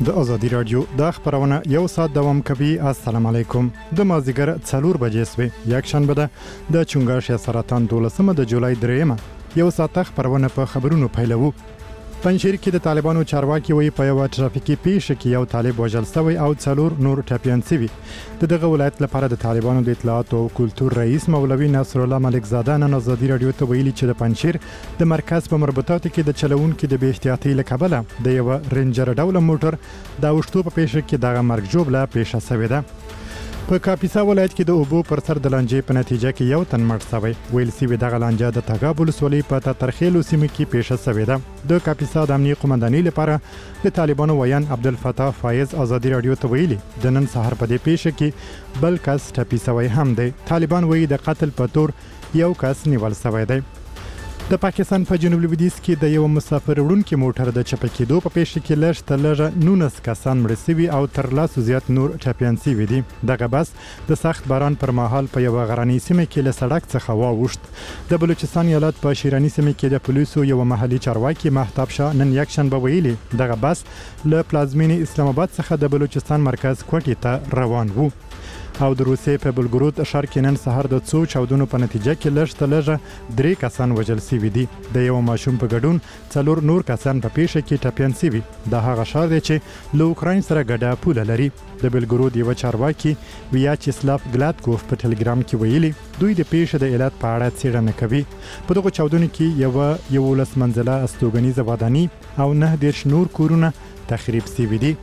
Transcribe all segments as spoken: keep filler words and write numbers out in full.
د ازادي رادیو د خبرونه یو ساعت دوام کوي. السلام علیکم. د مازیګر څلور بجې سوي یک شنبه ده د چونګاش سرطان دولسمه د جولای دریمه یو ساعت خبرونه په خبرونو پیلوو. پنځیر کې د طالبانو چارواکي وی په یو ترافیکي پیښه کې یو طالب وژل شوی او څلور نور ټپيان شوي. د دغه ولایت لپاره د طالبانو د اطلاعات او کلتور رئیس مولوي نصر الله ملک زاده نن ازادي رادیو ته ویلي چې د پنځیر د مرکز په مربوطاتو کې د چلوونکو د بې احتیاطۍ له کبله د یو رینجر ډول موټر د اوښتو په پیښه کې دغه مرګ جوړه پیښه شوې ده. په کاپیسا ولایت کې د اوبو پر سر د لانجې په نتیجه کې یو تن مړ شوی. ویل سوي دغه لانجه د تګابل ولسوالۍ په ترخیلو سیمه کې پیښه شوې ده. د کاپیسا د امنیه قومندانۍ لپاره د طالبانو ویان عبدالفتاح فایز ازادي رادیو ته ویلي د نن سهار په دې پیښه کې بل کس ټپي شوی هم دی. طالبان وایي د قتل په تور یو کس نیول شوی دی. د پاکستان په جنوب لویدیځ کې د یو مسافر وړونکي موټر د چپه کېدو په پیښه کې لږ تر لږه نولس کسان مړه شوي او تر لسو زیات نور ټپیان شوي دي. دغه بس د سخت باران پر مهال په یو غرنۍ سیمه کې له سړک څخه واوښت. د بلوچستان ایالت په شیرانی سیمه کې د پولیسو یو محلي چارواکي مهتاب شاه نن یک شنبه ویلي دغه بس له پلازمینې اسلام آباد څخه د بلوچستان مرکز کوټې ته روان وو. او د روسیې په بلګرود ښار کې نن سهار د څو چاودنو په نتیجه کې لږ تر لږه درې کسان وژل شوي دي. د یو ماشوم په ګډون څلور نور کسان په پیښه کې ټپیان شوي. د هغه ښار دی چې له اوکراین سره ګډه پوله لري. د بلګرود یو چارواکي ویاچسلاف ګلاتکوف په ټلګرام کې ویلي دوی د پیښې د علت په اړه څېړنه کوي. په دغه چاودنو کې یو یولس منزله استوګنیزه وداني او نه دېرش نور کورونه تخریب شوي دي.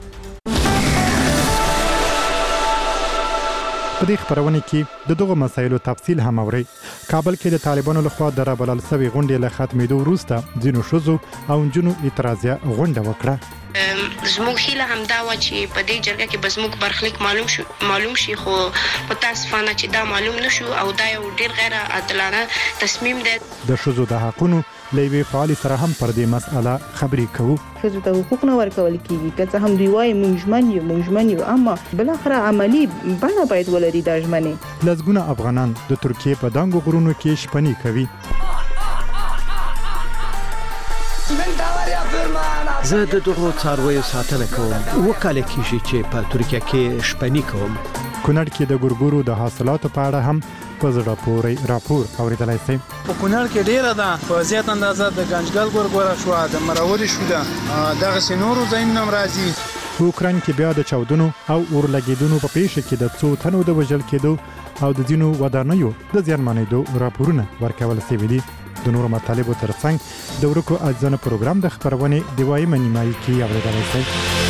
په دې خبرونه کې د دغه مسایلو تفصیل هم اوري. کابل کې د طالبانو لخوا د رابلل سوي غونډې له ختمېدو وروسته ځینو ښځو او نجونو اعتراضیه غونډه وکړه. زموږ هیله هم دا و چې په دې جرګه کې به زموږ برخلیک معلوم شي معلوم شي خو متاسفانه چې دا معلوم نشو او دا یو ډیر غیر عادلانه تصمیم دی. د ښځو د حقونو لوی فعال سره هم پر دې مسأله خبرې کوو. ښځو ته حقوق نه ورکول کیږي که څه هم دوی وايي موږ ژمن یو موږ ژمن یو اما بل اخر عملی بڼه باید ولري دا ژمنې. لزګونه افغانان د ترکیې په دانګو غرونو کې شپنی کوي. زه د دغو څارویو ساتنه کوم. وکاله کیږي چې په ترکیه کې شپنی کوم. کونړ کې د ګورګورو د حاصلاتو په اړه هم په زړه پورې راپور اوریدلای شئ. په کونړ کې ډیره ده په زیات اندازه د ګنجګل ګورګوره شو د مراوري شو ده دغه سينورو ځینې راځي. په اوکراین کې بیا د چاودنو او اور لګیدونو په پیښه کې د څو تنو د وژل کېدو او د ځینو ودانیو د زیانمنېدو راپورونه ورکول شوي دي. د نورو مطالبو ترڅنګ د ورکو اجزانه پروګرام د خبرونې د وايي منیمایي کې اوریدلای شئ.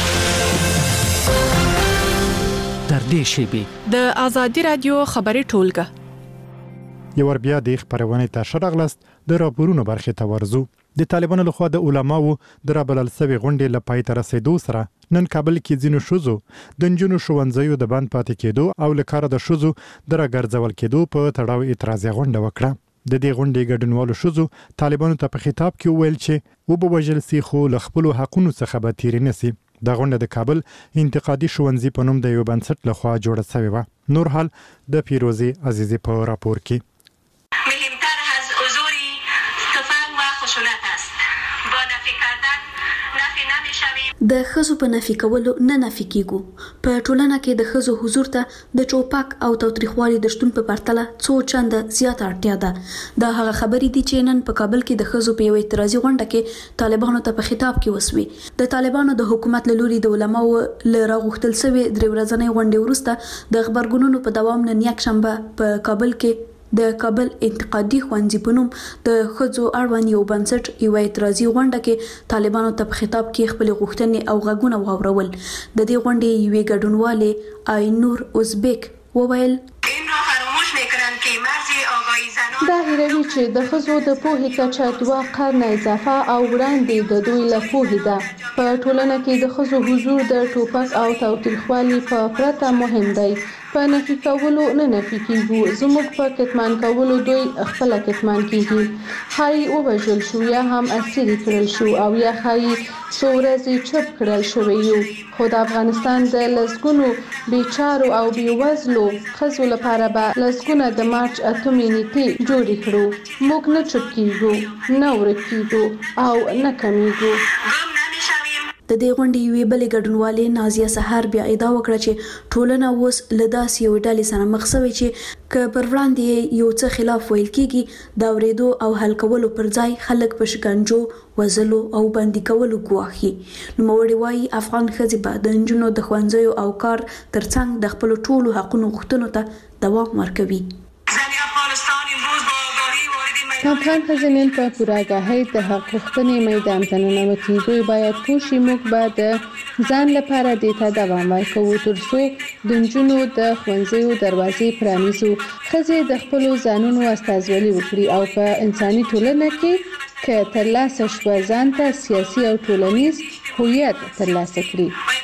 در دې شیبي د ازادي رادیو خبري ټولګه یو ور بیا د خبرونه ته شرغلست د راپورونو برخه ته ورزو. د طالبانو لخوا د علماو د رابلل سوي غونډې لپاره تر رسیدو سره نن کابل کې ځینو شوزو د نجونو ښوونځیو د بند پاتې کېدو او لکاره د شوزو د راګرځول کېدو په تړاو اعتراضي غونډه وکړه. د دې غونډې ګډونوالو شوزو طالبانو ته په خطاب کې ویل چې و به وژل سي خو له خپل حقونو څخه به تیر نه سي. دا غونډه د کابل انتقادي ښوونځي په نوم د یو بنسټ لخوا جوړه شوې و. نور حال د فیروزي عزیزی په راپور کې. مهمتر از حضور تفنگ و خشونت است. با نفی کردن نفی نمی‌شویم. د ښځو په نفي کولو نه نفي کیږو. په ټولنه کې د ښځو حضور ته د چوپک او تاوتریخوالي د شتون په پرتله څو چنده زیاته اړتیا ده. دا هغه خبرې دي چې نن په کابل کې د ښځو په یو اعتراضي غونډه کې طالبانو ته په خطاب کې وسوي. د طالبانو د حکومت له لوري د علماو له راغوښتل شوی درې ورځنۍ غونډې وروسته د خبرګونونو په دوام نن یک شنبه په کابل کې د کابل انتقادي ښوونځي په نوم د ښځو اړوند یو بنسټ یو اعتراضي غونډه کې طالبانو ته په خطاب کې خپل غوښتنې او غږونه واورول. د دې غونډې یوې ګډونوالې آینور ازبک وویل دا هیروي چې د ښځو د پوهې کچه دوه قرنه اضافه او وړاندې د دوی له پوهې ده. په ټولنه کې د ښځو حضور د ټوپک او تاوتریخوالي په پرته مهم دی. په نفي کولو نه نفي کیږو. زموږ په کتمان کولو دوی خپل کتمان کیږي. خای ووژل شو یا هم اسیر کړل شو او یا خای څو ورځې چوپ کړل شوی یو. خو د افغانستان د لسګونو بیچارو او بیوزلو ښځو لپاره به لسګونه د مارچ اتمې نیټې جوړې کړو. موږ نه چوپ کیږو، نه ورک کیږو او نه کمیږو. د د دې غونډې یوې بلې ګډونوالې نازیه سحر بیا ادعا وکړه چې ټولنه اوس له داسې یوې ډلې سره مخ شوې چې که پر وړاندې یو څه خلاف ویل کېږي د اورېدو او حل کولو پر ځای خلک په شکنجو وژلو او بندي کولو ګواښي. نوموړې وایي افغان ښځې به د نجونو د ښوونځیو او کار ترڅنګ د خپلو ټولو حقونو غوښتنو ته دوام ورکوي. افغان ښځینه په پوره آگاهۍ د حق غوښتنې میدان ته ننوتي. دوی باید پوه شي موږ به د ځان لپاره دې ته دوام ورکوو ترڅو د نجونو د ښوونځیو دروازې پرانیزو. ښځې د خپلو ځانونو استازولي وکړي او په انساني ټولنه کې که ترلاسه شوه ځان ته سیاسي او ټولنیز هویت ترلاسه کړي.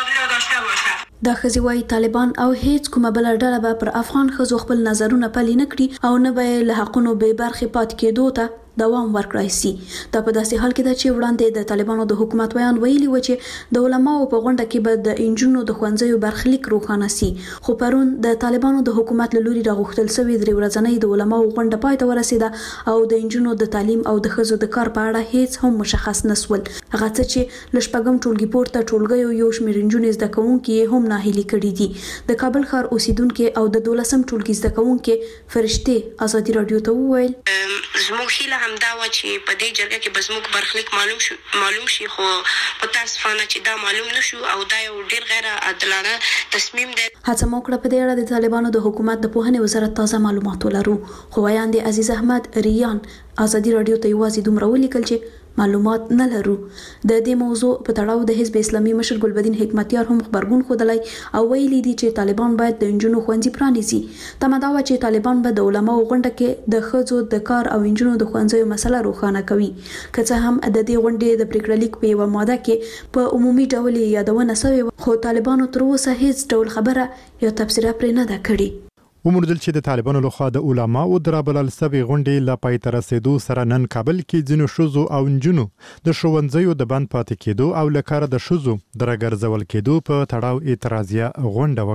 دا ښځې وایي طالبان او هیڅ کومه بله ډله به پر افغان ښځو خپل نظرونه پلي نه کړي او نه به یې له حقونو بې برخې پاتې کېدو ته دوام ورکړای شي. دا په داسې حال کې ده چې وړاندې د طالبانو د حکومت ویان ویلي و چې د علماو په غونډه کې به د انجونو د ښوونځیو برخلیک روښانه شي. خو پرون د طالبانو د حکومت له لوري راغوښتل شوې درې ورځنۍ د علماو غونډه پای ته ورسېده او د انجونو د تعلیم او د ښځو د کار په اړه هیڅ هم مشخص نه شول. هغه څه چې له شپږم ټولګي پورته ټولګیو یو شمېر نجونې زده کوونکي یې هم ناهیلي کړي دي. د کابل ښار اوسیدونکي او د دولسم ټولګي زده کوونکي فرشتې ازادي راډیو ته وویل زموږ هیله همدا وه چې په دې جرګه کې به زموږ برخلیک معلوم شي معلوم شي خو متاسفانه چې دا معلوم نشو او دا یو ډیر غیر عادلانه تصمیم دی. هڅه مو کړه په دې اړه د طالبانو د حکومت د پوهنې وزارت تازه معلومات ولرو خو ویاند عزیز احمد ریان ازادي راډیو ته یوازې دومره ولیکل چې معلومات نه لرو. د دې موضوع په تړاو د حزب اسلامي مشر ګلبدین حکمتیار هم خبرګون ښودلی او ویلي دي چې طالبان باید د نجونو ښوونځي پرانیزي. تمه دا وه چې طالبان به د علماو غونډه کې د ښځو د کار او نجونو د ښوونځیو مسله روښانه کوي. که څه هم د دې غونډې د پریکړه لیک په یوه ماده کې په عمومي ډول یادونه شوې خو طالبانو تر اوسه هیڅ ډول خبره یا تبصره پرې نه ده کړې. وموندل چې د طالبانو لخوا د علماو د رابلل سوي غونډې لا پای ته رسیدو سره نن کابل کې ځینو ښځو او نجونو د ښوونځیو د بند پاتې کېدو او له کاره د ښځو د راګرځول کېدو په تړاو اعتراضیه غونډه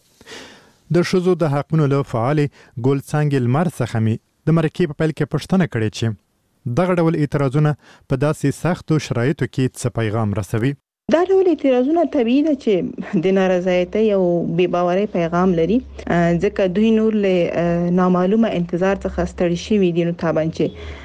وکړه. د ښځو د حقونو له فعالې ګلڅانګې لمر څخه مې د مرکې په پیل کې پوښتنه کړې چې دغه ډول اعتراضونه په داسې سختو شرایطو کې څه پیغام رسوي. دا ډول اعتراضونه طبیعي ده چې د نارضایتۍ او بې باورۍ پیغام لري ځکه دوی نور له نامعلومه انتظار څخه ستړي شوي دي. نو طبعا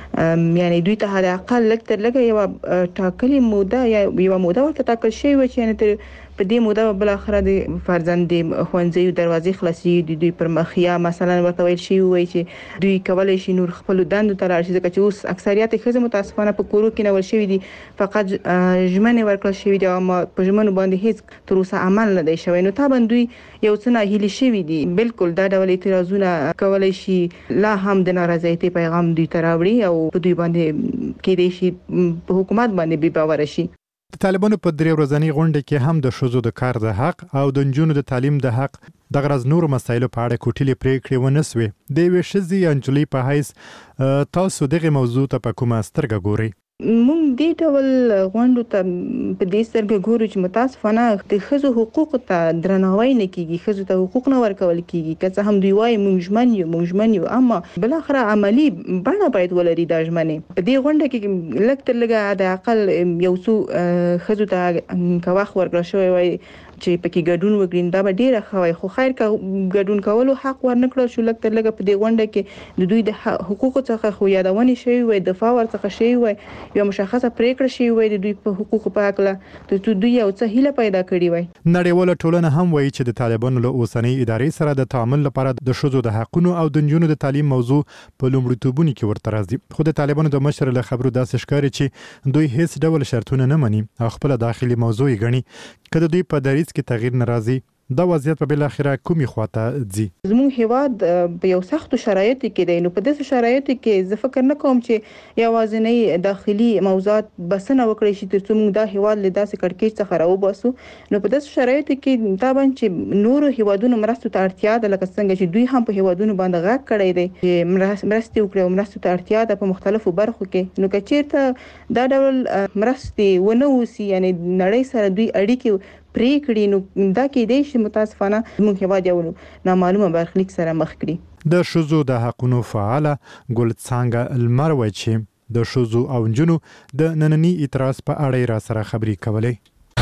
چې یعنی دوی ته حد اقل لږ تر لږه یو ټاکلې موده یا یو موده ورته ټاکل شوی و چې یعنی په دې موده بل اخره د فرزند د ښوونځیو دروازې خلاصي دي دوی پر مخ یا مثلا ورته ویل شي وي چې دوی کولای شي نور خپل دندو ته لاړ شي ځکه چې اوس اکثریت ښځې متاسفانه په کورو کې نول شوی دي فقط ژمنې ورکړل شوی دي او په ژمنو باندې هیڅ تر اوسه عمل نه دی شوی. نو طبعا دوی یو څه ناهیلي شوي دي. بالکل دا ډول اعتراضونه کولای شي لا هم د نارضایتۍ پیغام دوی ته راوړي او په دوی باندې کېدای شي په حکومت باندې بې باوره شي. د طالبانو په درې ورځنۍ غونډه کې هم د ښځو د کار د حق او د نجونو د تعلیم د حق د غرض نور مسایلو په اړه کوټلې پریکړې ونه سوې. د یوې ښځې یا نجلۍ په حیث تاسو دغه موضوع ته په کومه سترګه ګورئ؟ مونږ دې ډول غونډو ته په دې سترګه ګورو چې متاسفانه د ښځو حقوقو ته درناوی نه کیږي. ښځو ته حقوق نه ورکول کیږي. که څه هم دوی وایي مونږ ژمن یو مونږ ژمن یو اما بل اخره عملی بڼه باید ولري دا ژمنې. په دې غونډه کې لږ تر لږه د اقل یو څو ښځو ته که وخت ورکړل شوی وای چې پکې ګډون وکړي دا به ډیره ښه وای خو خیر که ګډون کولو حق ورنکړل شو لږ تر لږه په دې غونډه کې د دوی د حقوقو څخه خو یادونې شوی وای دفاع ورڅخه شوی وای یو مشخصه پریکړه شوی وای د دوی په حقوقو په اړه د دوی یو څه هیله پیدا کړې وای. نړیواله ټولنه هم وایي چې د طالبانو له اوسنۍ ادارې سره د تعامل لپاره د ښځو د حقونو او د نجونو د تعلیم موضوع په لومړیتوبونو کې ورته راځي. خو د طالبانو د مشر له خبرو داسې ښکاري چې دوی هیڅ ډول شرطونه نه مني او خپل داخلي موضوع یې ګڼي. که د دوی په دریځ کې تغییر ناراضي دا وضعیت په بل اخره کومي خواته ځي؟ زموږ هیواد په یو سختو شرایطو کې دی. نو په داسې شرایطو کې زه فکر نه کوم چې یوازینی داخلي موضوعات بسنه وکړي چې ترڅو موږ دا هیواد له داسې کړکېچ څخه راوباسو. نو په داسې شرایطو کې طبعا چې نورو هیوادونو مرستو ته اړتیا ده لکه څنګه چې دوی هم په هیوادونو باندې غږ کړی دی چې مرستې وکړي او مرستو ته اړتیا ده په مختلفو برخو کې. نو که چیرته دا ډول مرستې ونه وسی یعنی نړۍ سره دوی اړیکې پرې کړي نو دا کېدای شي متاسفانه زموږ هیواد یو نامعلومه برخلیک سره مخ کړي. د ښځو د حقونو فعاله ګلڅانګه لمر وایي چې د ښځو او نجونو د ننني اعتراض په اړه را سره خبرې کولې.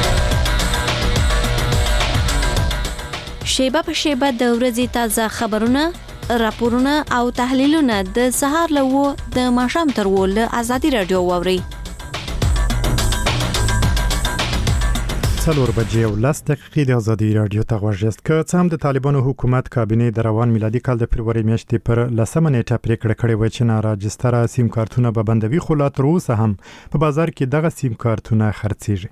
شیبه په شیبه د ورځې تازه خبرونه، راپورونه او تحلیلونه د سهار له و د ماښام تر و له آزادي رادیو واوري. څلور بجې او لس دقیقې د آزادي رادیو ته غوږ یاست. که څه هم د طالبانو حکومت کابینې د روان میلادي کال د فبروري میاشتې پر لسمه نیټه پریکړه کړې وه چې ناراجستره سیم کارتونه به بندوي، خو لا تر اوسه هم په بازار کې دغه سیم کارتونه خرڅېږي.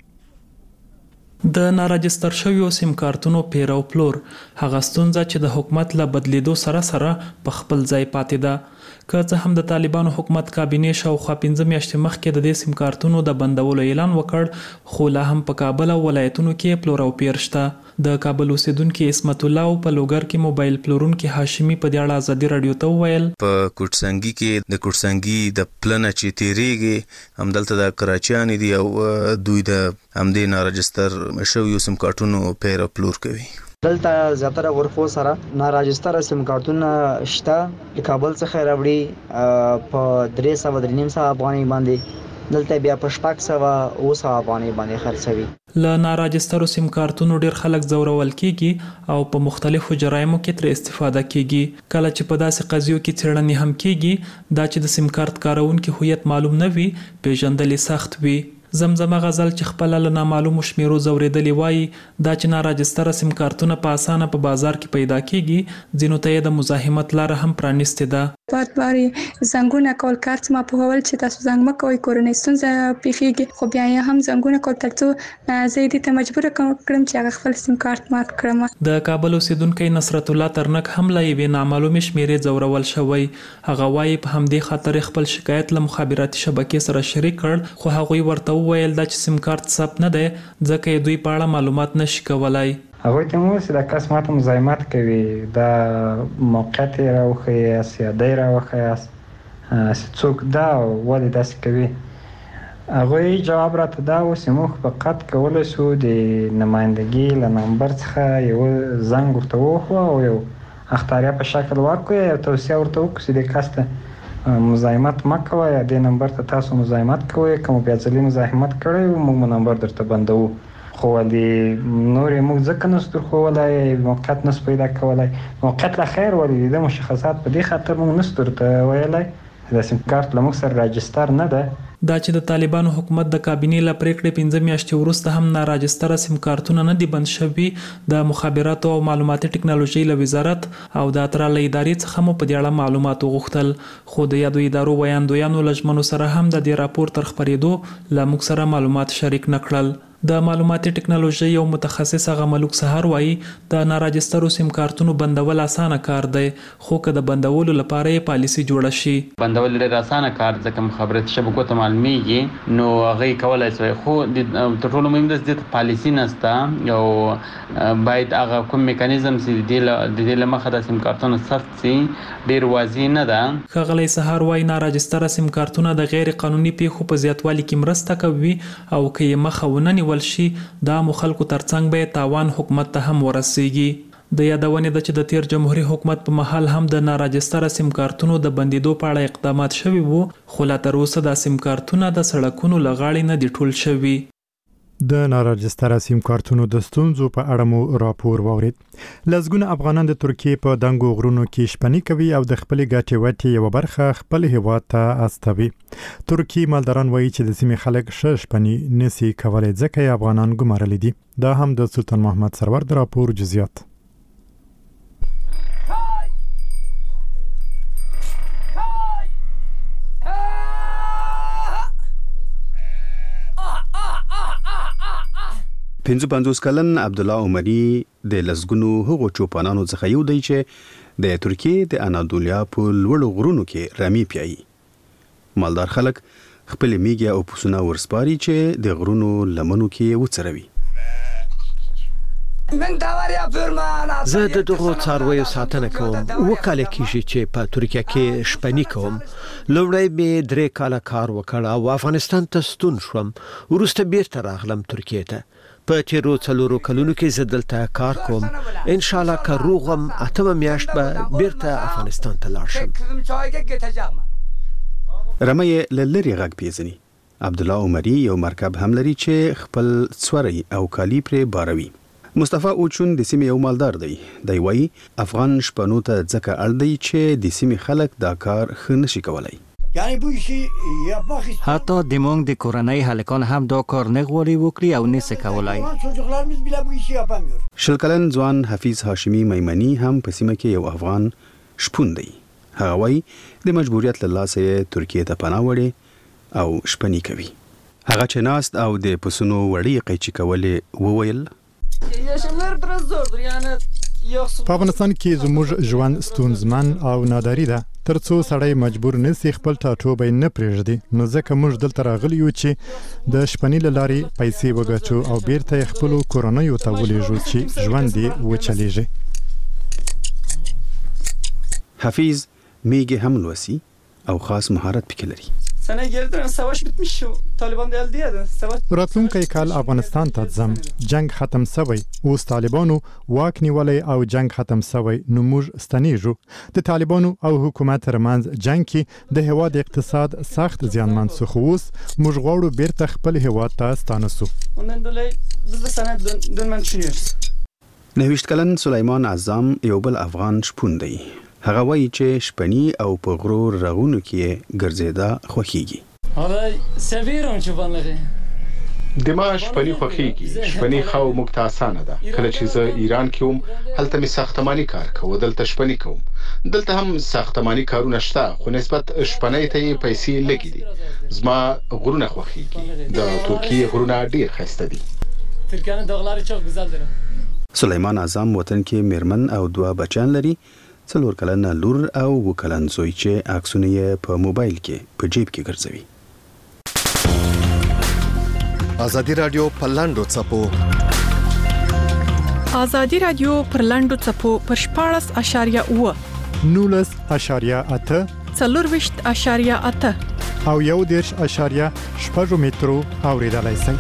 د ناراجستر شویو سیم کارتونو پیر او پلور هغه ستونزه چې د حکومت له بدلیدو سره سره په خپل ځای پاتې ده. که څه هم د طالبانو حکومت کابینې شاوخوا پنځه میاشتې مخکې د دې سیم کارتونو د بندولو اعلان وکړ، خو لا هم په کابل او ولایتونو کې پلور او پیر شته. د کابل اوسیدونکو اسمت الله او په لوګر کې موبایل پلورونکو هاشمي په دې اړه آزادي رادیو ته وویل: په کوټسنګي کې د کوټسنګي د پلن چې تیریږي همدلته د کراچیان دي او دوی د همدې ناراجستر شویو سیم کارتونو پیر او پلور کوي. دلته زیاتره ورخو سره ناراجستره سیم کارتونه شته، د کابل څخه راوړي په درې سوه درې نیم سوه افغانۍ باندې، دلته بیا په شپږ سوه اووه سوه افغانۍ باندې خرڅوي. له ناراجسترو سیم کارتونو ډیر خلک زورول کیږي او په مختلفو جرایمو کې تر استفاده کیږي. کله چې په داسې قضیو کې څېړنې هم کیږي دا چې د سیم کارت کارونکو هویت معلوم نه وي، پیژندل سخت وي. زمزمه غزل چې خپل له نامعلومو شمیرو زوریدلی وایي دا چې ناراجستره سیم کارتونه په اسانه په بازار کې پیدا کیږي، ځینو ته د مزاحمت لاره هم پرانیستې ده. بار بار زنګونه کول کارت ما په هول چې تاسو زنګ مکوئ کورنۍ ستونزه پیښیږي، خو بیا هم زنګونه کول ترڅو زه دې ته مجبور کړم چې هغه خپل سیم کارت مات کړم. د کابل اوسیدونکو نصرت الله ترنک هم لا یوې نامعلومې شمیرې زورول شوی. هغه وایي په همدې خاطر خپل شکایت له مخابراتي شبکې سره شریک کړ، خو هغوی ورته وویل دا چې سیم کارت ثبت نه دی ځکه دوی په اړه معلومات نشي کولای. هغوی ته مو چې د کس ماته مزاحمت کوي، دا موقعیت یې راوښیاست یا دی راوښیاست چې څوک دا ولې داسې کوي. هغوی جواب راته دا و چې موږ فقط کولی شو د نمایندګي له نمبر څخه یو زنګ ورته ووهو او یو اختاریه په شکل ورکړو، یو توصیه ورته وکړو چې د کس ته مزاحمت مه کوئ، یا دې نمبر ته تاسو مزاحمت کوئ، که مو بیا ځلې مزاحمت کړی و موږ مو نمبر درته بندوو. خو ولې نور یې موږ ځکه نسو درښودلی، موقعیت نسو پیدا کولی. موقعیت لا خیر ولې د مشخصات په دې خاطر موږ نسو درته ویلی د سیم کارت له موږ سره راجستر نه ده. دا چې د طالبانو حکومت د کابینې له پریکړې پنځه میاشتې وروسته هم ناراجستره سیم کارتونه نه دي بند شوي، د مخابراتو او معلوماتي ټکنالوژۍ له وزارت او د اترا له ادارې څخه مو په دې اړه معلومات وغوښتل، خو د یادو ادارو ویاندویانو له ژمنو سره هم د دې راپور تر خپرېدو له موږ سره معلومات شریک نه کړل. د معلوماتي ټکنالوژۍ یو متخصص هغه ملوک سهار وایي د ناراجسترو سیم کارتونو بندول اسانه کار دی، خو که د بندولو لپاره یې پالیسي جوړه شي. بندول ډېر اسانه کار ځکه مخابراتي شبکو ته معلومیږي نو هغه یې کولی شوی، خو تر ټولو مهم ده چې دې ته پالیسي نشته او باید هغه کوم میکانیزم چې د دې له مخه د سیم کارتونو ثبت شي ډېر واضح نه ده. ښاغلی سهار وایي ناراجستره سیم کارتونه د غیر قانوني پیښو په زیاتوالي کې مرسته کوي او که یې مخه ونه نیول شي دا مو خلکو ترڅنګ به تاوان حکومت ته هم ورسیږي. د یادونې ده چې د تیر جمهوریت حکومت په مهال هم د ناراجستره سیم کارتونو د بندیدو په اړه اقدامات شوي وو، خو لا تر اوسه دا سیم کارتونه د سړکونو له غاړې نه دي ټول شوي. د ناراجستره سیم کارتونو د ستونزو په اړه مو راپور واورید. لسګونه افغانان د ترکیې په دنګو غرونو کې شپنی کوي او د خپلې ګټې وټې یوه برخه خپل هیواد ته استوي. ترکیې مالداران وایي چې د سیمې خلک ښه شپنی نسي کولی ځکه یې افغانان ګمارلی دي. دا هم د سلطان محمد سرور د راپور جزئیات. پنځه پنځوس کلن عبدالله عمري د لسګونو هغو چوپانانو څخه یو دی چې د ترکیې د انادولیا په لوړو غرونو کې رمي پیایي. مالدار خلک خپل میږي او پسونه ورسپاري چې د غرونو لمنو کې وڅروي. زه د دغو څارویو ساتنه کوم. اووه کاله کېږي چې په ترکیه کې شپني کوم. لومړی مې درې کاله کار وکړ او افغانستان ته ستون شوم، وروسته بیرته راغلم ترکیې ته. په تیرو څلورو کلونو کې زه دلته کار کوم. ان شاء الله که روغ وم اتمه میاشت به بیرته افغانستان ته لاړ شم. رمه یې له لرې غږ پیژني. عبدالله عمري یو مرکب هم لري چې خپل څوری او کالی پرې باروي. مصطفی اوچون د سیمې یو مالدار دی. دی وايي افغان شپنو ته ځکه اړ دی چې د سیمې خلک دا کار ښه نشي کولای. حتی د موږ د کورنۍ هلکان هم دا کار نه غواړي وکړي او نشي کولای. شل کلن ځوان حفیظ هاشمی میمنی هم په سیمه کې یو افغان شپون دی. هغه وايي د مجبوریت له لاسه ترکیه ته پناه وړي او شپنی کوي. هغه چې ناست او د پسونو وړي قیچي کولې وویل په افغانستان کې زموږ ژوند ستونزمن او ناداري ده. ترڅو سړی مجبور نسی خپل ټاټوبی نه پرېږدي، نو ځکه موږ دلته راغلي یو چې د شپني له لارې پیسې وګټو او بیرته یې خپلو کورنیو ته ولېږو چې ژوند یې وچلېږي. حفیظ میگه هم لوسی او خاص مهارت پکې لري. سنه گردن سواش bitmiş شو طالبان دل دیدن سواش راتلونکی کال افغانستان ته ځم، جنگ ختم سوی، اوس طالبانو واک نیولی او جنگ ختم سوی، نو موږ ستنیږو. د طالبانو او حکومت ترمنځ جنگ کې د هیواد اقتصاد سخت زیانمن سو، خو اوس موږ غواړو بیرته خپل هیواد ته ستانه سو. نهویشت کلن سلیمان اعظم یو بل افغان شپون دی. هغه وایي چې شپنی او په غرور رغونو کې ګرځېدا خوښیږي. حالا سویرم چوبانلغه دما شپنی خوښیږي. شپنی خو موږ ته اسانه ده. کله چې زه ایران کې وم هلته می ساختماني کار کوم، دلته شپنی کوم. دلته هم ساختماني کارونه شته، خو نسبت شپنی ته پیسې لګي دي. زما غرونه خوښیږي. د ترکیه غرونه ډیر ښایسته دي. ترکیه دغلار چوک گزل دره. سلیمان اعظم وطن کې میرمن او دوه بچیان لري، څلور کلن لور او اووه کلن زوی چې عکسونه یې په موبایل کې په جیب کې ګرځوي. ازادي رادیو په لاندو څپو ازادي رادیو پر لاندو څپو پر شپاړس اشاریه اوه نولس اشاریه اته څلورویشت اشاریه اته او یو دېرش اشاریه شپږ مترو اوریدلای شئ.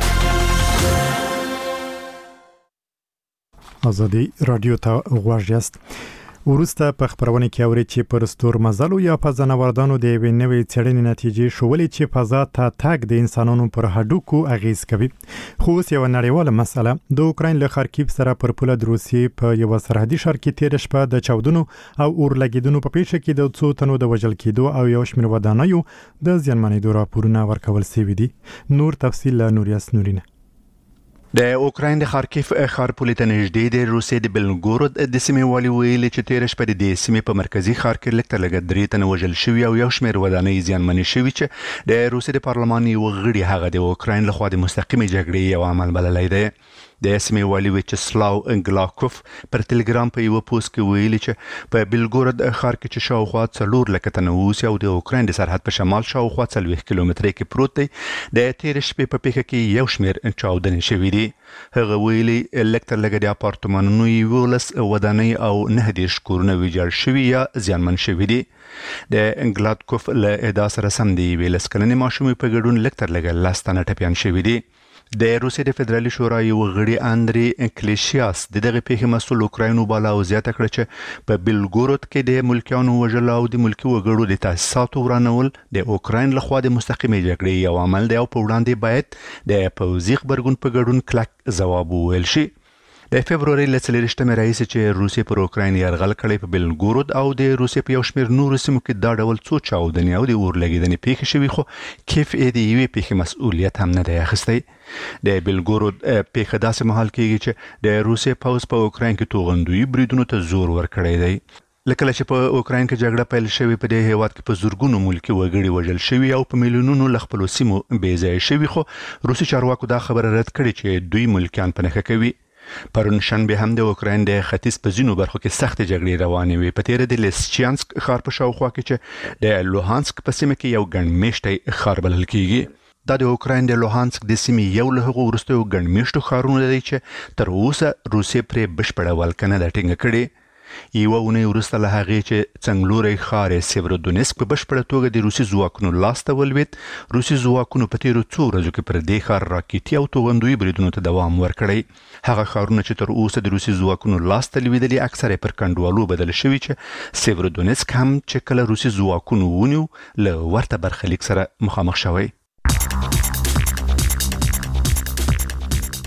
ازادي رادیو ته غوږ یاست. ورسته په خبرونه کې اوري چې پر ستور مزلو یا په ځناوردانو د یوې نوې څېړنې نتیجې ښولې چې فضا ته تګ د انسانانو پر هډوکو اغیز کوي. خو اوس یوه نړیواله مسله د اوکراین له خارکیف سره پر پوله د روسیې په یوه سرحدي ښار کې تېره شپه د چاودنو او اورلګېدنو په پیښه کې د څو تنو د وژل کېدو او یو شمېر ودانیو د زیانمنېدو راپورونه ورکول سوي دي. نور تفصیل له نوریاس نورینه. د اوکراین د خارکیف ښار پولې ته نږدې د روسیې د بلګورود د سیمې والي ویلي چې تېره شپه د دې سیمې په مرکزي ښار کې لږ تر لږه درې تنه وژل شوي او یو شمېر ودانۍ زیانمنې شوي چې د روسیې د پارلمان یو غړي هغه د اوکراین لخوا د مستقیمې جګړې یو عمل بللی دی. د سیمې والي ویچسلاو انګلاکوف پر ټلګرام په یو پوسټ کې ویلي چې په بلګورود ښار کې چې شاوخوا څلور لکه تنه اوسي او د اوکراین د سرحد په شمال شاوخوا څلوېښت کیلومترۍ کې پروت دی، د تېرې شپې په پیښه کې یو شمېر چاودنې شوي دي. هغه ویلي لږ تر لږه د اپارتمانونو یولس ودانۍ او نهه دېرش کورونه ویجاړ شوي یا زیانمن شوي دي. د انګلاکوف له ادعا سره سم د یوې لس کلنې ماشومې په ګډون لږ تر لږه لس تنه ټپیان شوي دي. د روسیې د فدرالي شورا یو غړي اندري کلیشیاس د دغه پیښې مسؤل اوکراین وباله او زیاته کړه چې په بلګورود کې د ملکیانو وژل او د ملکي وګړو د تاسیساتو ورانول د اوکراین لخوا د مستقیمې جګړې یو عمل دی او په وړاندې باید د پوځي غبرګون په ګډون کلک ځواب وویل شي. د فبروري له څلېرویشتمې راهیسې چې روسیې پر اوکراین یرغل کړی په بلګورود او د روسیې په یو شمېر نورو سیمو کې دا ډول څو چاودنې او د اورلګېدنې پیښې شوي، خو کیف یې د یوې پیښې مسؤلیت هم نه دی اخیستی. د بلګورود پیښه داسې مهال کېږي چې د روسیې پوځ په اوکراین کې توغندویي بریدونو ته زور ورکړی دی. لکه چې په اوکراین کې جګړه پیل شوې په دې هیواد کې په زورګونو ملکي وګړي وژل شوي او په میلیونونو له خپلو سیمو بې ځایه شوي، خو روسي چارواکو دا خبره رد کړې چې دوی ملکیان په نښه کوي. پرون شنبه هم د اوکراین د ختیځ په ځینو برخو کې سختې جګړې روانې وې. په تېره د لیسچانسک ښار په شاوخوا کې چې د لوهانسک په سیمه کې یو ګڼ میشتی ښار بلل کېږي. دا د اوکراین د لوهانسک د سیمې یو له هغو وروستیو ګڼ میشتو ښارونو دی چې تر اوسه روسیې پرې بشپړه ولکه نه ده ټینګه کړې. یوه اونۍ وروسته له هغې چې څنګلوری ښار سیورودونیسک په بشپړه توګه د روسي ځواکونو لاسته ولوېد، روسي ځواکونو په تېرو څو ورځو کې پر دې ښار راکېټي او توغندویي بریدونو ته دوام ورکړی. هغه ښارونه چې تر اوسه د روسي ځواکونو لاسته لوېدلي اکثر پر کنډوالو بدل شوي چې سیورودونیسک هم چې کله روسي ځواکونو ونیو له ورته برخلیک سره مخامخ شوی.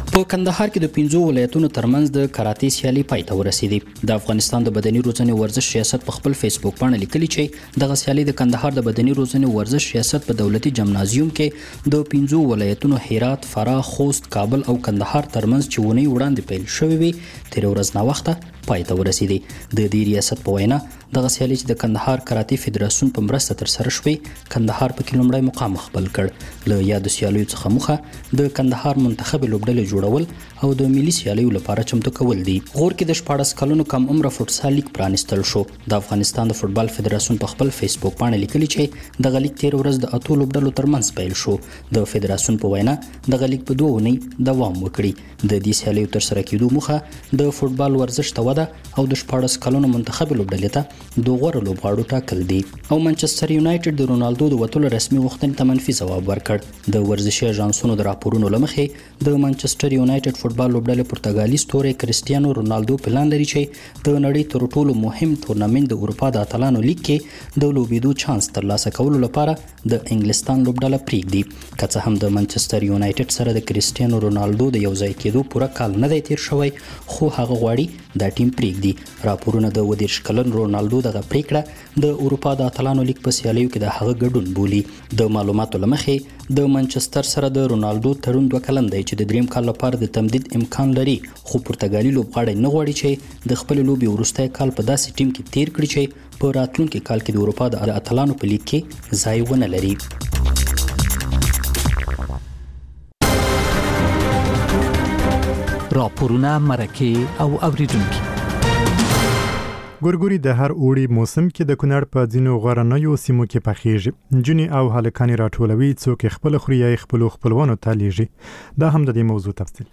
په کندهار کې د پنځو ولایتونو ترمنځ د کراټې سیالي پای ته ورسېدې. د افغانستان د بدني روزنې ورزش ریاست په خپل فیسبوک باندې لیکلي چې دغه سیالي د کندهار د بدني روزنې ورزش ریاست په دولتي جمنازیوم کې د پنځو ولایتونو هرات، فراه، خوست، کابل او کندهار ترمنځ چې ونی وړاندې پیل شوې وي تیر ورځ نه وخته پای ته ورسېدې. د دې ریاست په وینا دغه سیالي چې د کندهار کراټې فدراسیون په مرسته تر سره شوې، کندهار په کې لومړی مقام خپل کړ. له یاد سیالیو څخه موخه د کندهار منتخب لوبډلې جوړول او د ملي سیالیو لپاره چمتو کول دي. غور کې د شپاړس کلونو کم عمره فوټسال لیګ پرانیستل شو. د افغانستان د فوټبال فدراسیون په خپل فیسبوک باندې لیکلي چې دغه لیګ تیر ورځ د اتو لوبډلو ترمنځ پیل شو. د فدراسیون په وینا دغه لیګ په دوه اونۍ دوام وکړي. د دې سیالیو تر سره کېدو موخه د فوټبال ورزش ته وده او د شپاړس کلونو منتخب لوبډلې ته د غوره لوبغاړو ټاکل دي. او منچستر یونایټډ د رونالدو د وتلو رسمي غوښتنې ته منفي ځواب ورکړ. د ورزشي اژانسونو د راپورونو له مخې د منچستر یونایټډ فوټبال لوبډلې پرتګالي ستوري کریسټیانو رونالدو پلان لري چې د نړۍ تر ټولو مهم تورنمنت د اروپا د اتلانو لیګ کې د لوبېدو چانس ترلاسه کولو لپاره د انګلستان لوبډله پریږدي. که څه هم د منچستر یونایټډ سره د کریسټیانو رونالدو د یوځای کېدو پوره کال نه دی تیر شوی، خو هغه غواړي دا ټیم پریږدي. راپورونه د ودېرش کلن رونالدو دغه پریکړه د اروپا د اتلانو لیګ په سیالیو کې د هغه ګډون بولي. د معلوماتو له مخې د منچستر سره د رونالدو تړون دوه کلن دی چې د دریم کال لپاره د تمدید امکان لري، خو پرتګالي لوبغاړی نه غواړي چې د خپل لوبي وروستی کال په داسې ټیم کې تیر کړي چې په راتلونکي کال کې د اروپا د اتلانو په لیګ کې ځای ونه لري. راپورونه، مرکې او اوریدونکي. ګورګوري د هر اوړي موسم کې د کونړ په ځینو غرنیو سیمو کې پخېږي. نجونې او هلکانې راټولوي، څوک خپل خوري یا خپلو خپلوانو ته لیږي. دا هم د دې موضوع تفصیل.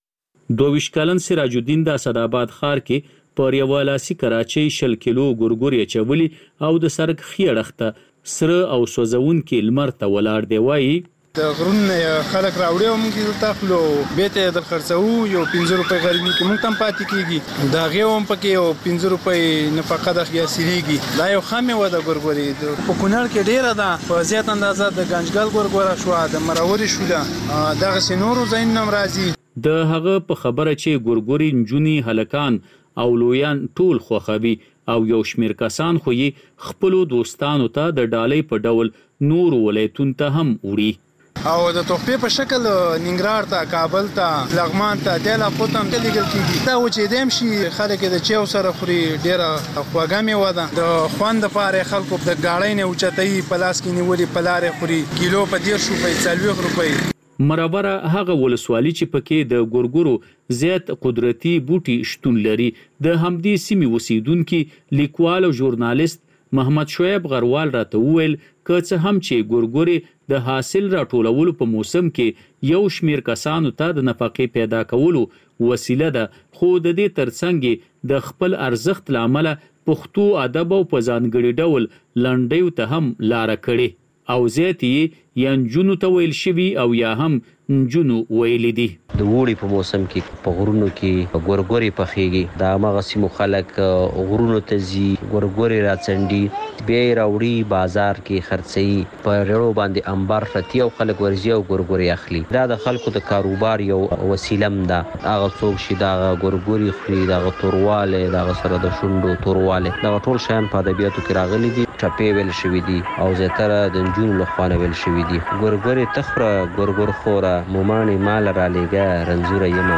دوه ویشت کلن سراج الدین د اسداباد ښار کې پر یوه لاسي کراچۍ شل کیلو ګورګوري اچولي او د سړک ښي اړخته سره او سوځونکي لمر ته ولاړ دی. وایي د غرونه خلک راوړي او موږ یې تخلو بیته د خرڅو یو پنځه روپۍ غریبي کې موږ تم پاتې کیږي. دا غيوم پکې یو پنځه روپۍ نفقه د خیاسيږي. دا یو خامې و د ګورګوري په کونړ کې ډیره ده. په زیات اندازه د گنجګل ګورګورا شو، د مراوري شو، دغه سينورو زین نم راځي. د هغه په خبره چې ګورګوري نجونی هلکان او لویان ټول خوخوي او یو شمیر کسان خو یې خپل دوستانو ته د ډالۍ په ډول نور ولایتون ته هم وړي او د تحفې په شکل ننګرهار ته، کابل ته، لغمان ته، د لا پوتم ته لګل کیږي. دا و چې دیم شي خلک د چیو سره خوري ډیره خواږه مې وده. د خوند لپاره خلکو د گاړۍ نه اوچتای پلاس کې نیولې پلاره خوري کیلو په ډیر شو په څلوي روپۍ. مرابره هغه ولسوالي چې پکې د ګورګورو زیات قدرتي بوټي شتون لري. د همدې سیمې اوسیدونکي لیکوال او ژورنالیست محمد شعیب غروال راته وویل که څه هم چې ګورګوري د حاصل راټولولو په موسم کې یو شمیر کسانو ته د نفقې پیدا کولو وسیله ده، خو د دې ترڅنګ د خپل ارزښت لامل پښتو ادب او په ځانګړي ډول لنډیو ته هم لار کړي او زیاتی یا نجونو ته ویل شوي او یا هم نجونو ویل دي. د وړي په موسم کې په غرونو کې ګورګوري پخېږي. دا مغه سیمو خلک غرونو ته ځي، ګورګوري راڅنډي، بیا راوړي بازار کې خرڅي، په رړو باندې انبار فتی او خلک ورځي او ګورګوري اخلي. دا د خلکو د کاروبار یو وسیله ده. هغه څوک چې دا ګورګوري خوري، دا تورواله، دا سره د شونډو تورواله، دا ټول شیان په ادبیاتو کې راغلي دي. ټپې ویل شوي دي او زیاتره د نجونو لخوا ویل شوي دي. ګورګوري تخره، ګورګور خوره، مومانې مال را لېږه، رنځوره یمه.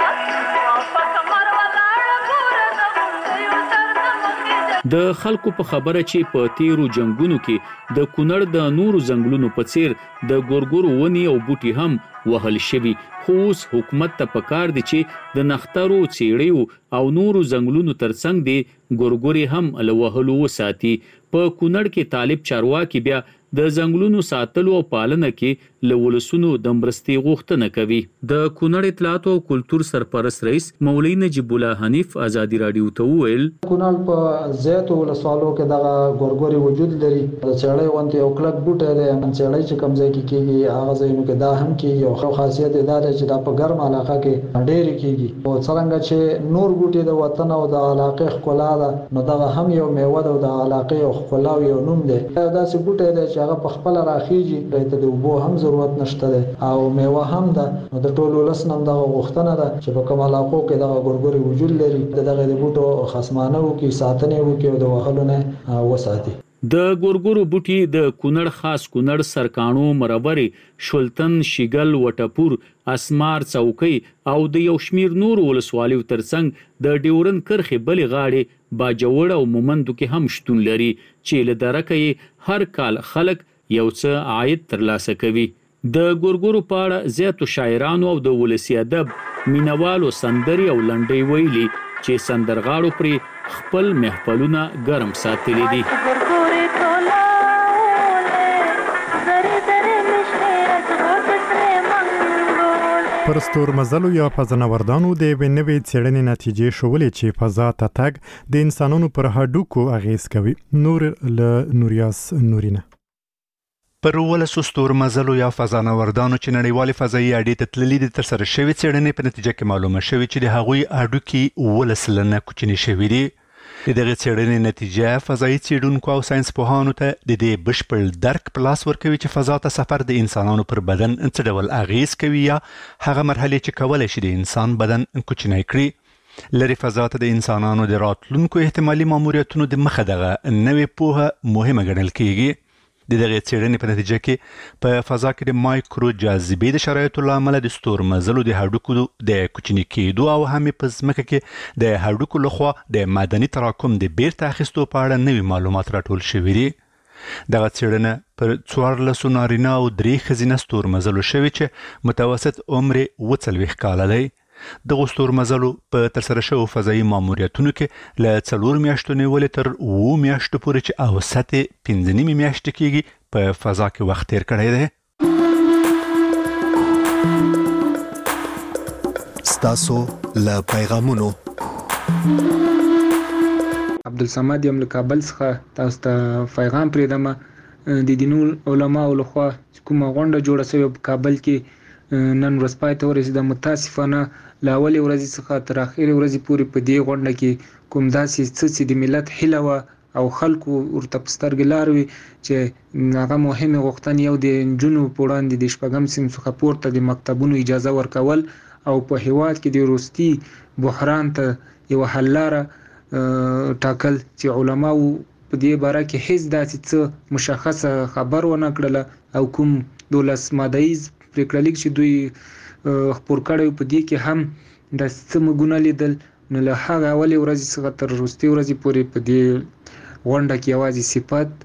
د خلکو په خبره چې په تیرو جنگونو کې د کونړ د نورو ځنګلونو په څیر د ګورګورو ونی او بوټي هم وهل شوي، خو اوس حکومت ته پکار دي چې د نخترو، څیړیو او نورو ځنګلونو ترڅنګ دی ګورګوري هم له وهلو وساتي. په کونړ کې طالب چارواکي بیا د ځنګلونو ساتلو او پالنه کې له ولسونو د مرستې غوښتنه کوي. د کونړ اطلاعات او کلتور سرپرست رئیس مولوی نجیب الله حنیف ازادي رادیو ته وویل کونړ په زیاتو ولسوالو کې دغه ګورګوري وجود لري. د چړې وانت یو کلک بوټی دی، چړې چې کوم ځای کې کېږي هغه ځایونو کې دا هم کېږي. او خاصیت یې دا دی چې دا په ګرم علاقه کې ډېرې کېږي. او څرنګه چې نور بوټي د وطن او د علاقې ښکلا ده، نو دغه هم یو میوه ده او د علاقې یو ښکلا یو نوم دی دا څه بوټی دی چې هغه په خپل راخیږي دته د اوبو هم ضرورت نشته دی او میوه هم ده نو د ټولو لسنم دغه غوښتنه ده چې په کوم علاقو کې دغه ګورګوري وجود لري دغه د بوټو خصمانه وکي ساتنه وکي او د وهلونه وساتي د ګورګورو بوټي د کونړ خاص کونړ سرکانو مربري شولتن شیګل وټپور اسمار چوکۍ او د یو شمیر نور ولسوالیو ترڅنګ د ډیورن کرخې بلې غاړې باجوړ او مومندو کې هم شتون لري چې له درکې هر کال خلک یو څه عاید ترلاسه کوي د ګورګورو په اړه زیاتو شاعرانو او د ولسی ادب مینوالو سندري او لنډۍ ویلي چې سندرغاړو پر خپل محفلونه ګرم ساتلي دي پر ستورمزلو یا فضانوردانو د یوې نوې څېړنې نتیجې ښودلې چې فضا ته تګ د انسانانو پر هډوکو اغېز کوي. نور له نوریاس نورینه پر ولسو ستورمزلو یا فضانوردانو چې نړیوالې فضایي اډې ته تللي دي ترسره شوې څېړنې په نتیجه کې معلومه شوې چې د هغوی هډوکي اوولس سلنه کوچني شوي دي. د دغه څېړنې نتیجه فضایي څېړونکو او ساینس پوهانو ته د دې بشپړ درک په لاس ورکوي چې فضا ته سفر د انسانانو پر بدن څه ډول اغېز کوي یا هغه مرحلې چې کولی شي د انسان بدن کوچنی کړي. لرې فضا ته د انسانانو د راتلونکو احتمالي ماموریتونو د مخه دغه نوې پوهه مهمه ګڼل کېږي. د دغه څېړنې په نتیجه کې په فضا کې د مایکرو جاذبې د شرایطو له امله د ستورمزلو د هډوکو د کوچني کېدو او هم په ځمکه کې د هډوکو لخوا د معدني تراکم د بیرته اخیستو په اړه نوي معلومات راټول شوي دي. دغه څېړنه پر څوارلسو نارینه او درې ښځینه ستورمزلو شوې چې متوسط عمر اووه څلوېښت کاله دی. دغو ستورمزلو په ترسره شوو فضایي ماموریتونو کې له څلور میاشتو نیولې تر اووه میاشتو پورې چې اوسط یې پنځه نیمې میاشتې کېږي په فضا کې وخت تیر کړی دی. ستاسو له پیغامونو عبدالصمد یم له کابل څخه تاسو ته پیغام پرېږدم. د دینو علماو لخوا کومه غونډه جوړه شوې په کابل کې نن ورځ پای ته ورسېده. متاسفانه له اولې ورځې څخه تر اخرې ورځې پورې په دې غونډه کې کوم داسې څه چې د ملت هیله وه او خلکو ورته په سترګې لار وي چې هغه مهمې غوښتنې یو د نجونو په وړاندې د شپږم صنف څخه پورته د مکتبونو اجازه ورکول او په هیواد کې د وروستي بحران ته یوه حل لاره ټاکل چې علماو په دې باره کې هیڅ داسې څه مشخصه خبر ونه کړله او کوم دولس مادهیز پریکړه لیک چې دوی خپور کړی په دې کې هم د څه مګونه لیدل. نو له هغه اولې ورځې څخه تر وروستۍ ورځې پورې په دې غونډه کې یوازې صفت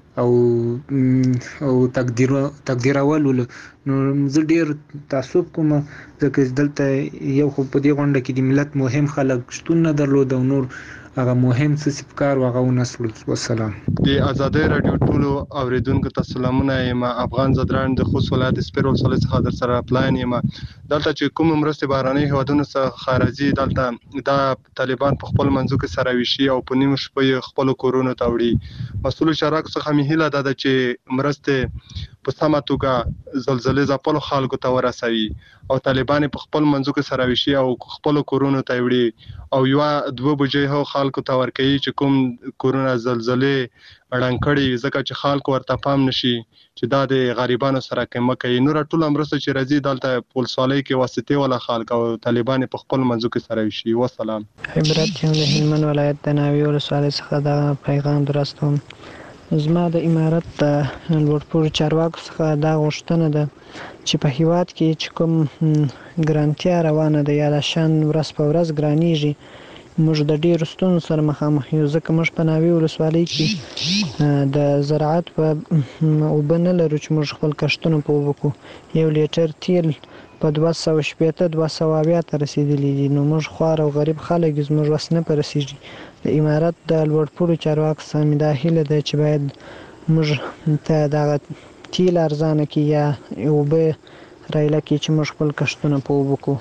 او او تقدیر تقدیرول ول. نو زه ډیر تعصب کوم ځکه دلته یو خو په دې غونډه کې د ملت مهم خلک شتون نه درلود او نور هغه مهم څه سپکار واغه ونسل. والسلام. د آزادۍ رادیو ټولو اوریدونکو ته سلامونه یم. افغان زدران د خوست ولایت سپیر ولسوالۍ څخه در سره پلاین یم. دلته چې کوم مرستې بهرنۍ هیوادونو څخه خارجي دلته دا طالبان په خپل منځو کې سره ویشي او په نیمه شپه خپل کورونو ته وړي. مسؤل شراک څخه مې هیله ده چې مرستې په سمه توګه زلزلې ځپلو خلکو ته ورسوي او طالبان په خپل منځو کې سره ویشي او خپل کورونو ته وړي او یو دوه بجې هو خلکو ته ورکوي چې کوم کورونه زلزلې اړنګ کړي ځکه چې خلکو ورته پام نشي چې دا د غریبانو سره کومه کوي. نور ټول مرسته چې راځي دلته پولسوالۍ کې واسطه ولا خلک او طالبان په خپل منځو کې سره وشي. والسلام. عبرت یم له هلمند ولایت د ناوې ولسوالۍ څخه دا پیغام درستوم. زما د امارت د لوړپوړو چارواکو څخه دا غوښتنه ده چې په هیواد کې چې کوم ګرانتیا روانه ده یا د شان ورځ په ورځ ګرانیږي موږ د ډیرو ستونزو سره مخامخ یو ځکه موږ په ناوې ولسوالۍ کې د زراعت په اوبه نه لرو چې موږ خپل کښتونه په اوبه کړو. یو لیټر تیل په دوه سوه شپېته دوه سوه اویا ته رسېدلی دي. نو موږ خوار او غریب خلک یو زموږ وس نه په رسېږي. د امارت د لوړپوړو چارواکو څخه مې دا هیله ده چې باید موږ ته دغه تیل ارزانه کړي یا اوبه رایله کړي چې موږ خپل کښتونه په اوبه کړو.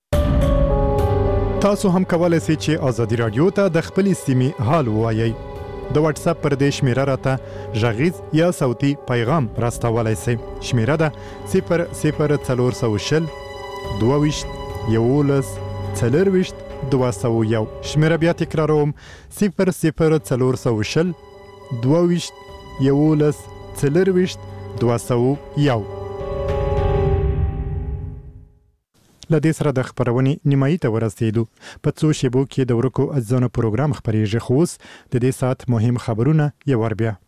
تاسو هم کولای شئ چې ازادي رادیو ته د خپلې سیمې حال ووایئ. د واتس اپ پر دې شمیره راته غږیز یا صوتي پیغام راستولای شئ. شمیره ده صفر صفر څلور سوه شل دوه ویشت یولس څلرویشت دوه سوه یو. شمیره بیا تکراروم صفر صفر څلور سوه شل دوه ویشت یولس څلرویشت دوه سوه یو. له دې سره د خپرونې نیمایي ته ورسېدو. په څو شیبو کې د ورکو اجزانو پروګرام خپرېږي، خو اوس د دې ساعت مهم خبرونه یو وار بیا.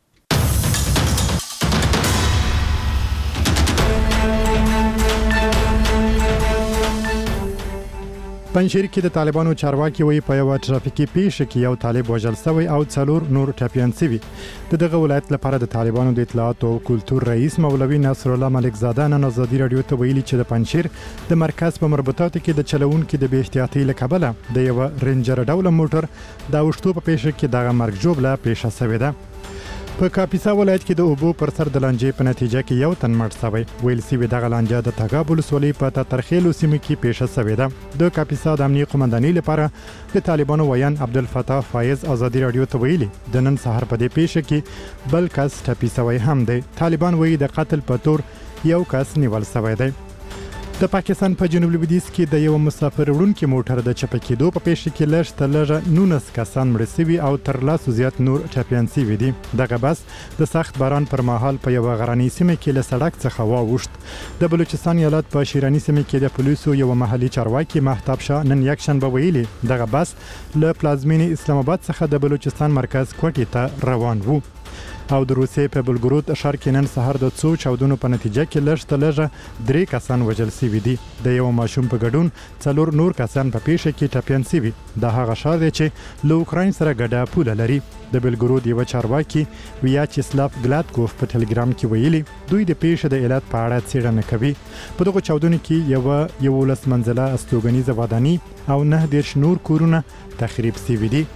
پنځیر کې د طالبانو چارواکي وایي په یو ټرافیکي پیښه کې یو طالب وژل شوی او څلور نور ټپیان شوي. د دغه ولایت لپاره د طالبانو د اطلاعات او کلتور رئیس مولوي نصر الله ملک زاده نن ازادي رادیو ته ویلي چې د پنځیر د مرکز په مربوطاتو کې د چلوونکو د بې احتیاطۍ له کبله د یو رینجر ډول موټر د اوښتو په پیښه کې دغه مرګ ژوبله پیښه شوې ده. په کاپیسا ولایت کې د اوبو پر سر د لانجې په نتیجه کې یو تن مړ شوی. ویل شوي دغه لانجه د تګاب ولسوالۍ په تترخیلو سیمه کې پیښه شوې ده. د کاپیسا د امنیه قومندانۍ لپاره د طالبانو ویان عبدالفتاح فایز ازادي رادیو ته ویلي د نن سهار په دې پیښه کې بل کس ټپي شوی هم دی. طالبان وایي د قتل په تور یو کس نیول شوی دی. د پاکستان په جنوب لویدیځ کې د یو مسافر وړونکي موټر د چپه کېدو په پیښه کې لږ تر لږه نولس کسان مړه شوي او تر لسو زیات نور ټپیان شوي دي. دغه بس د سخت باران پر مهال په یوه غرنۍ سیمه کې له سړک څخه واوښت. د بلوچستان ایالت په شیراني سیمه کې د پولیسو یو محلي چارواکي مهتاب شاه نن یکشنبه ویلي دغه بس له پلازمینې اسلام آباد څخه د بلوچستان مرکز کوټې ته روان وو. او د روسیې په بلګرود ښار کې نن سهار د څو چاودنو په نتیجه کې لږ تر لږه درې کسان وژل شوي دي. د یو ماشوم په ګډون څلور نور کسان په پیښه کې ټپیان شوي. دا هغه ښار دی چې له اوکراین سره ګډه پوله لري. د بلګرود یو چارواکي ویاچسلاف ګلاتکوف په ټلګرام کې ویلي دوی د پیښې د علت په اړه څېړنه کوي. په دغه چاودنو کې یو یولس منزله استوګنیزه ودانۍ او نه دېرش نور کورونه تخریب شوي دي.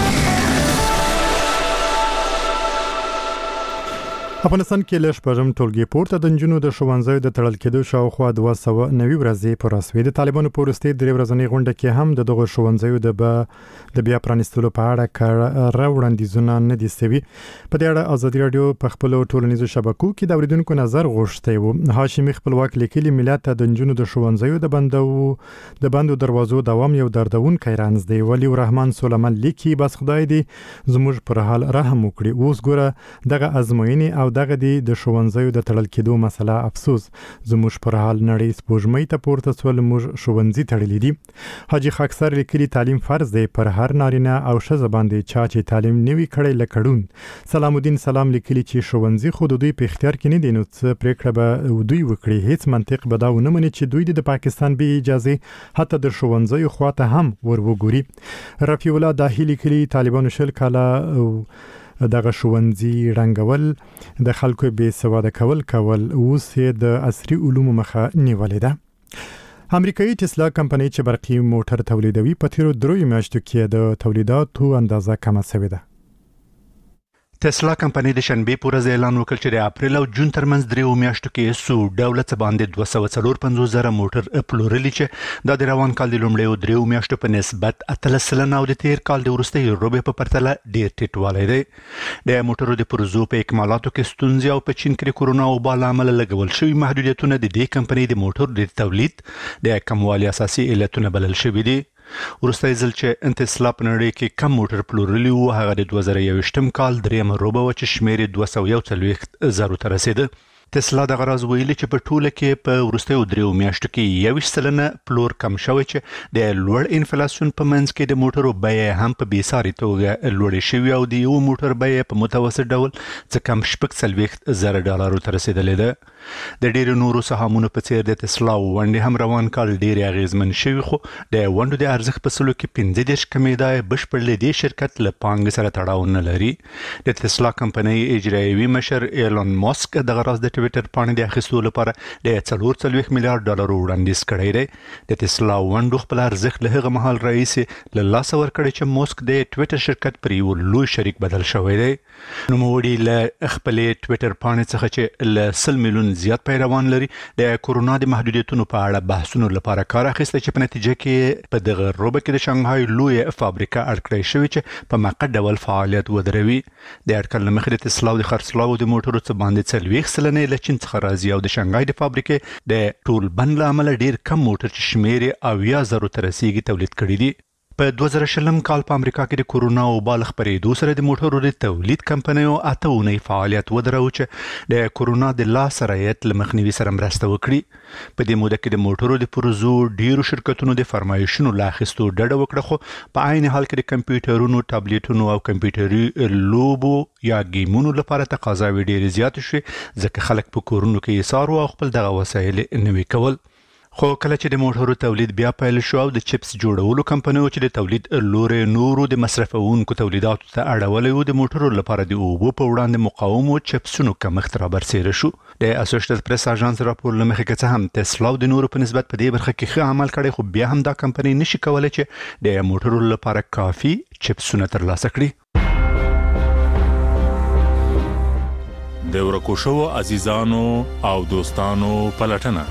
افغانستان کې له شپږم ټولګي پورته د نجونو د ښوونځیو د تړل کېدو شاوخوا دوه سوه نوي ورځې پوره شوې. د طالبانو په وروستۍ درې ورځنۍ غونډه کې هم د دغو ښوونځیو د د بیا پرانیستلو په اړه کره وړاندیزونه نه دي شوي. په دې اړه ازادي راډیو په خپلو ټولنیزو شبکو کې د اورېدونکو نظر غوښتی و. هاشمي خپلواک لیکلي ملت ته د نجونو د ښوونځیو د بندو د بندو دروازو دوام یو دردونکی رنځ دی. ولی الرحمن سلیمان لیکي بس خدای دې زموږ پر حال رحم وکړي. اوس ګوره دغه ازموینې او دغه دی د ښوونځیو د تړل کېدو مسله افسوس. زموږ پر حال نړۍ سپوږمۍ ته پورته سول، موږ ښوونځي تړلي دي. حاجي خاکسر لیکلي تعلیم فرض دی پر هر نارینه او ښځه باندې چا چې تعلیم نوي کړی لکړون. سلام الدین سلام لیکلي چې ښوونځي خو د دوی په اختیار کې نه دي، نو څه پریکړه به دوی وکړي. هیڅ منطق به دا ونه مني چې دوی د پاکستان به اجازه حتی د ښوونځیو خواته هم ور وګوري. رفیع الله داهی لیکلي طالبانو شل کاله دغه ښوونځي رنګول د خلکو بې سواده کول کول اوس د عصري علومو مخه نیولې ده. امریکایي ټسلا کمپنۍ چې برقي موټر تولیدوي په تیرو دریو میاشتو کې د تولیداتو اندازه کمه شوې ده. ټسلا کمپنۍ د شنبې په ورځ اعلان وکړ چې د اپریل او جون ترمنځ دریو میاشتو کې سو ډوله څه باندې دوه سوه څلور پنځوس زره موټر پلورلي چې دا د روان کال د لومړیو دریو میاشتو په نسبت اتلس سلنه او د تیر کال د وروستۍ ربع په پرتله ډېر ټیټوالی دی. د موټرو د پرزو په اکمالاتو کې ستونزې او په چین کې د کورونا وبا له امله لګول شوي محدودیتونه د دې کمپنۍ د موټرو د تولید د کموالي اساسي علتونه بلل شوي دي. وروستی ځل چې ټسلا په نړۍ کې کم موټر پلورلي وو هغه د دوه زره یوویشتم کال درېیمه ربع وه چې شمېر یې دوه سوه یو څلوېښت زرو ته رسېده. ټسلا دغه راز ویلي چې په ټوله کې په وروستیو دریو میاشتو کې یوویشت سلنه پلور کم شوی چې د لوړ انفلاسیون په منځ کې د موټرو بیې هم په بېساري توګه لوړې شوي او د یو موټر بیې په متوسط ډول څه کم شپږ څلوېښت زره ډالرو ته رسېدلې ده. د ډېرو نورو سهامونو په څېر د ټسلا ونډې هم روان کال ډېرې اغېزمن شوي، خو د ونډو د ارزښت په سلو کې پنځه دېرش کمېدا بشپړ له دې شرکت له پانګې سره تړاو نه لري. د ټسلا کمپنۍ اجرایوي مشر ایلون ماسک دغه راز د ټویټر پاڼې د اخیستو لپاره د څلور څلوېښت میلیارډ ډالرو وړاندیز کړی دی. د ټسلا ونډو خپل ارزښت له هغه مهال راهیسې له لاسه ورکړی چې ماسک د ټویټر شرکت پر یو لوی شریک بدل شوی دی. نوموړي له خپلې ټویټر پاڼې څخه چې له سل میلیون زیات پیروان لري د کورونا د محدودیتونو په اړه بحثونو لپاره کار اخیستی چې په نتیجه کې په دغه ربع کې د شانګهای لویه فابریکه اړکړی شوې چې په مؤقت ډول فعالیت ودروي. د اټکل له مخې د ټسلا د خرڅلاو د موټرو څه باندې څلوېښت سلنې له چین څخه راځي او د شانګهای د فابریکې د ټول بند له امله ډېر کم موټر چې شمېر یې اویا زرو ته رسیږي تولید کړي دي. په دوه زره شلم کال په امریکا کې د کورونا وبا له خپرېدو سره د موټرو د تولید کمپنیو اته اونۍ فعالیت ودرول چې د کورونا د لا سرایت له مخنیوي سره مرسته وکړي. په دې موده کې د موټرو د پروزو ډیرو شرکتونو د فرمایشونو لا اخیستو ډډه وکړه، خو په عین حال کې د کمپیوټرونو، ټابلیټونو او کمپیوټري لوبو یا گیمونو لپاره تقاضاوې ډېرې زیاتې شوې، ځکه خلک په کورونو کې ایثار او خپل دغه وسایل نوي کول. خو کله چې د موټرو تولید بیا پیل شو او د چپس جوړولو کمپنیو چې د تولید لورې نورو د مصرفونکو تولیداتو ته اړولې وو، د موټرو لپاره د اوبو په وړاندې مقاومو چپسونو کمښت رابرسېره شو. د اسوسییټډ پریس اژانس راپور له مخې که څه هم تسلا د نورو په نسبت په دې برخه کې ښه عمل کړی، خو بیا هم دا کمپنۍ نشي کولی چې د موټرو لپاره کافي چپسونه ترلاسه کړي. د ورکو شوو عزیزانو او دوستانو پلټنه.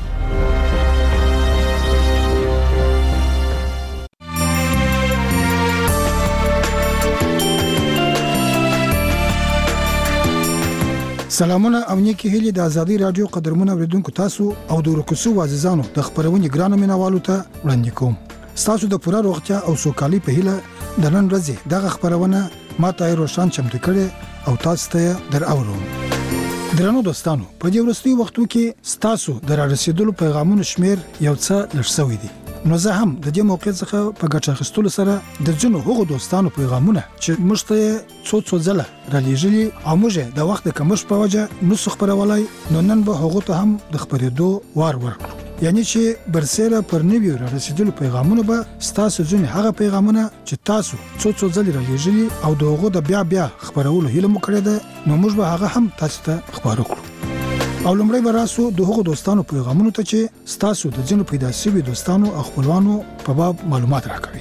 سلامونه او نیکی هیلې د ازادي رادیو قدرمن اوریدونکو تاسو او د ورکوسو عزیزانو د خبرونې ګرانو مینوالو ته وړاندې کوم. تاسو د پوره روغتیا او سوکالي په هیله د نن ورځې دغه خبرونه ما ته روشن چمتو کړي او تاسو ته در اورم. درنو دوستانو، په دې وروستیو وختو کې تاسو د را رسیدلو پیغامونو شمیر یو څه لږ شوی دی، نو زه هم د دې موقع څخه په ګټه اخیستلو سره د ځینو هغو دوستانو پیغامونه چې موږ ته څو څو ځله رالیږلي او موږ د وخت د کمښت په وجه نسو خپرولای، نو نن به هغو ته هم د خپرېدو وار ورکړو. یعنی چې برسېره پر نویو را رسیدلو پیغامونه به ستاسو ځینې هغه پیغامونه چې تاسو څو څو ځلې رالیږلي او د هغو د بیا بیا خپرولو هیله مو کړې ده، نو موږ به هغه هم تاسو ته خپاره کړو. او لمړی به راسو د هغو دوستانو پیغامونو ته چې ستاسو د ځینو پیدا شوي دوستانو او خپلوانو په باب معلومات راکوي.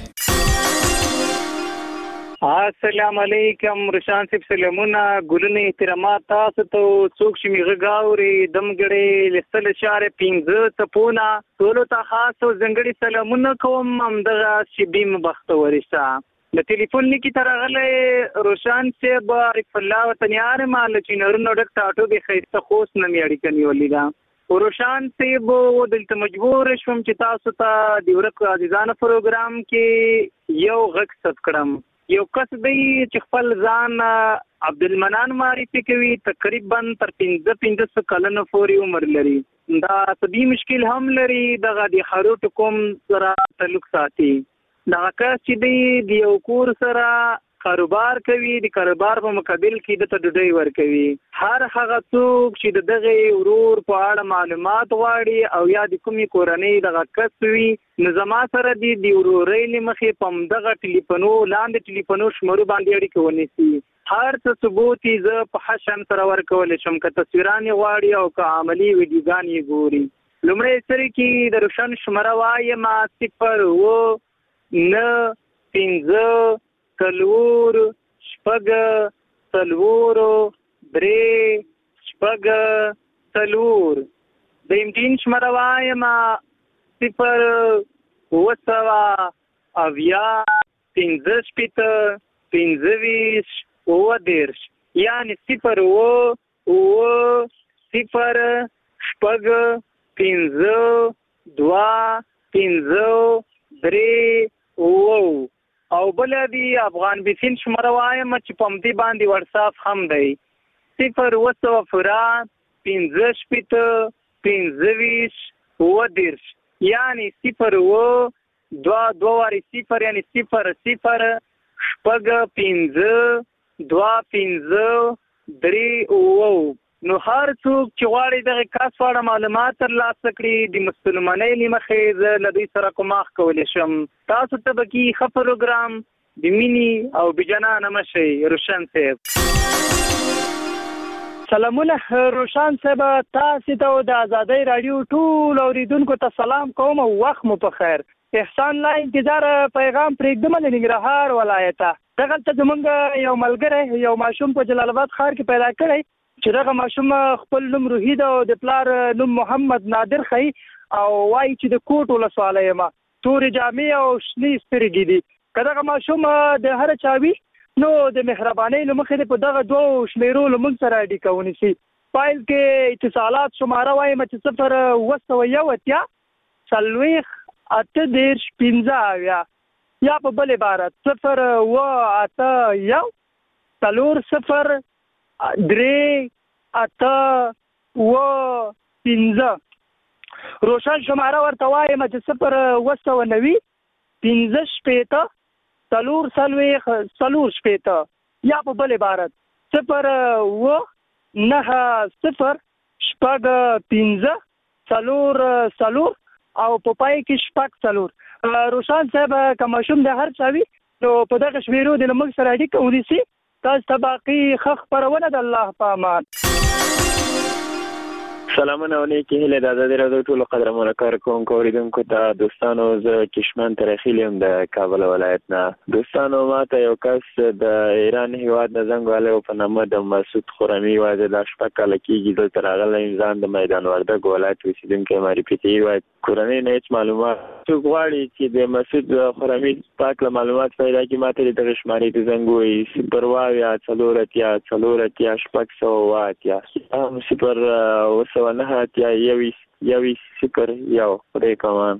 السلام علیکم رشان صاحب، سلامونه، ګلونه، احترامات تاسو ته. څوک چې میغه گاوري دمګړې لسل اشاره پنځه تپونه ټولو ته خاص او ځنګړي سلامونه کوم. همدغه شبیم بختورسته د ټلیفون لیکي ترغله روشان صاحب عارف الله وطنیار مال چې نورو ډک ټاټو به خیسته خوش نه میړی کني ولیدا. روشان صاحب دلته مجبور شوم چې تاسو ته د ورکو عزیزانه پروګرام کې یو غږ ثبت کړم. یو کس دی چې خپل ځان عبدالمنان معرفي کوي، تقریبا تر پنځه پنځه کلونو پورې عمر لري. دا طبي مشکل هم لري، دغه د خروټ کوم سره تعلق ساتي. دا کس چې دی د یو کور سره کاروبار کوي، د کاروبار په مقابل کې د ډوډۍ ورکوي. هر هغه څوک چې د دغه ورور په اړه معلومات غواړي او یا د کومې کورنۍ دغه کس وي، نو زما سره د د ورورۍ له مخې په دغه ټلیفونو لاندې ټلیفونو شمارو باندې اړیکه ونیسي. هر څه ثبوت یې زه په حشم سره ورکولی شم، که تصویران یې غواړي او که عملي ویډیوګانې یې ګوري. لومړی سره کې د روشن شماره وایم صفر اوه نه پنځه څلور شپږ څلور درې شپږ څلور. د امتین شماره وایم صفر اوه سوه اویا پنځه شپېته پنځه ویشت اوه دېرش، یعنې صفر اوه اوه صفر شپږ پنځه دوه پنځه درې اوه. او بل دی افغان بیسین شماره وایم چې په همدې باندې واتساپ هم دی صفر اوه سوه فرات پنځه شپېته پنځه ویشت اوه دېرش، یعنې صفر اوه دوه دوه وارې صفر، یعنې صفر صفر شپږ پنځه دوه پنځه درې اوه. نو هر څوک چې غواړي دغه کس په اړه معلومات ترلاسه کړي، د مسلمانۍ له مخې زه له دوی سره کوماخ کولی شم. تاسو ته به کې ښه پروګرام د مینې او بېجانانه مشئ روشن صاحب. سلامونه روشان صاحب، تاسو ته د ازادۍ راډیو ټول اوریدونکو ته سلام کوم او وخت مو په خیر. احسان لا انتظار پیغام پرېږدم له ننګرهار ولایته. دغلته زمونږ یو ملګری یو ماشوم په جلال آباد ښار کې پیدا کړی چې دغه ماشوم خپل نوم روحي ده او د پلار نوم محمد نادر ښیي او وایي چې د کوټ ولسوالۍ یم، تورې جامې او شنې سترګې دي. که دغه ماشوم د هر چا وي نو د مهربانۍ له مخې په دغه دوو شمیرو له موږ سره اړیکه ونیسي. فایل کې اتصالات شماره وایم چې صفر اوه سوه یو اتیا څلوېښت اته دېرش پنځه اویا، یا په بل عبارت صفر و اته یو څلور صفر درې اته و پنځه روشن شماره ورته وایم چې صفر اوه سوه نوي پنځه شپېته څلور څلوېښت څلور شپېته یا په بل عبارت صفر اوه نهه صفر شپږ پنځه څلور څلور او په پای کې شپږ څلور روشن صاحب که ماشوم د هر چا وي نو په دغه شمیرو د له موږ سره اړیکه ونیسي تاسو ته باقي ښه خپرونه د الله په امان. سلامونه علیکم هله د آزادۍ راډیو ټولو قدرمنو کارکونکو اوریدونکو ته دوستانو زه کشمن ترخیل یم د کابل ولایت نه. دوستانو ماته یو کس د ایران هیواد نه زنګ وهلی په نامه د مسعود خرمي وایي دا شپږ کاله کېږي دلته راغلی ځان د میدان وردګ ولایت اوسېدونکی معرفي وایي کورنۍ نه هېڅ معلومات څوک غواړي چې د مسعود خرمي پاک له معلومات پیدا کړي ماته د دغه شمارې ته زنګ ووهي صفر اوه اویا څلور اتیا څلور اتیا شپږ سوه اوه اتیا صفر اوه سوه نهه اتیا یویشت یویشت صفر یو خدای کمان.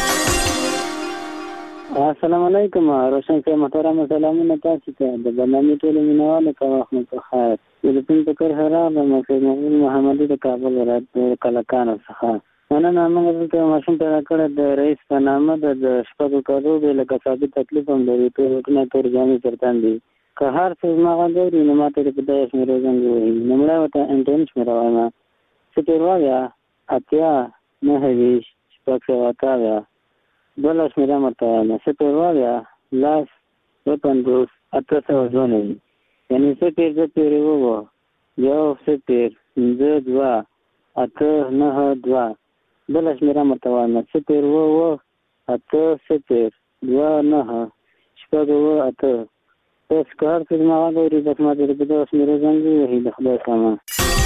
السلام علیکم روشن صاحب محترم سلامونه تاسو ته د برنامې ټولو مینوالو ته وخت مو په خیر. زه د پنځه کر حرام مفید محمدي د کابل ولایت کلکانو څخه مننه. موږ دلته ماشوم پیدا کړی د رئیس په نامه د شپږو کالو دی لکه ثابت تکلیف هم لري ټولونه تور جامې چرتان دي که هر څه زما غږ اوري نو ماته د په دغه شمېرې زنګ ووهي. لومړی ورته انټرنټ شمېره وایم صفر اوه اویا اتیا نهه ویشت شپږ سوه اته اویا. بله شمېره هم ورته وایم صفر اوه اویا لس دوه پنځوس اته سوه دوه نوي یعنې صفر دوه پېرې اووه یو صفر پنځه دوه اته نهه دوه. بله شمېره هم ورته وایم صفر اوه اوه اته صفر دوه نهه شپږ اوه اته. تاسو که هر څه زما غږ اوري بس ماته د په دغه شمېرې زنګ ووهي د خدای په امان.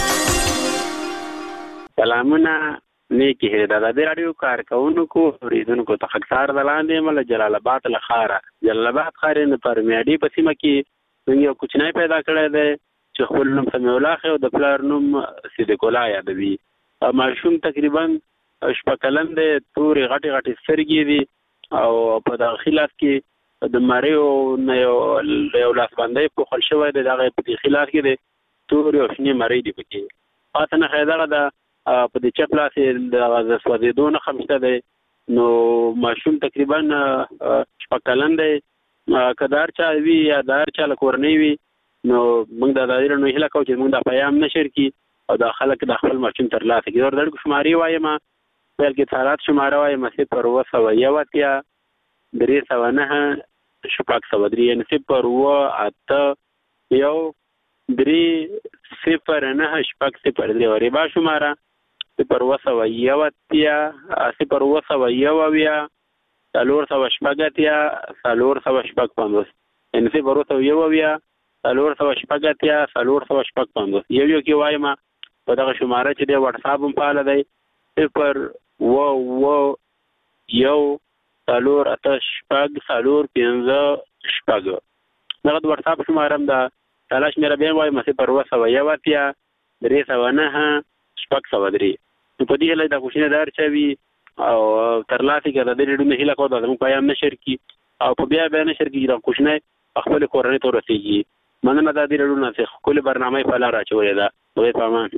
سلامونه نیکی هیله د آزادۍ راډیو کارکوونکو اورېدونکو ته خاکسار د لاندې یم له جلال آباد له ښاره. جلال آباد ښار یې د پرمیاډي په سیمه کې موږ یو کوچنی پیدا کړی دی چې خپل نوم سمیع الله خي او د پلار نوم صدیق الله یادوي. ماشوم تقریبا شپږ کلن دی تورې غټې غټې سترګې دي او په داخلي لاس کې د مریو نه یو لاسبندی پوښل شوی دی د هغې په داخلي لاس کې دی تورې او شنې مرۍ دي پکې. پاته نښه یې دغه ده په دې چپ لاس یې د سوځېدو نښه هم شته دی. نو ماشوم تقریبا شپږ کلن دی. که د هر چا وي یا د هر چا له کورنۍ وي نو موږ د آزادۍ راډیو هیله کوو چې موږ دا پیام نشر کړي او دا خلک د خپل ماشوم ترلاسه کړي. د اړیکو شمارې وایم پیل کې اتصالات شماره وایم صفر اوه سوه یو اتیا درې سوه نهه شپږ سوه درې یعنې صفر اوه اته یو درې صفر نهه شپږ صفر درې. ریبا شماره صفر اوه سوه یو اتیا صفر اوه سوه یو اویا څلور سوه شپږ اتیا څلور سوه شپږ پنځوس یعنې صفر اوه سوه یو اویا څلور سوه شپږ اتیا څلور سوه شپږ پنځوس. یو یو کې وایم په دغه شماره چې دی واټساپ هم فعاله دی صفر اوه اوه یو څلور اته شپږ څلور پنځه شپږ. دغه د واټساپ شماره هم ده. تاله شمېره بیا وایم صفر اوه سوه یو اتیا درې سوه نهه شپږ سوه درې. نو په دې هیله دا کوچنی د هر چا وي او ترلاسه کړي د دې راډیو نه هیله کوو دا زموږ پیام نشر کړي او په بیا بیا نشر کړي دا کوچنی خپلې کورنۍ ته ورسېږي. مننه د آزادۍ راډیو نه چې ښکلې برنامه یې په لاره اچولې ده. خدای په امان.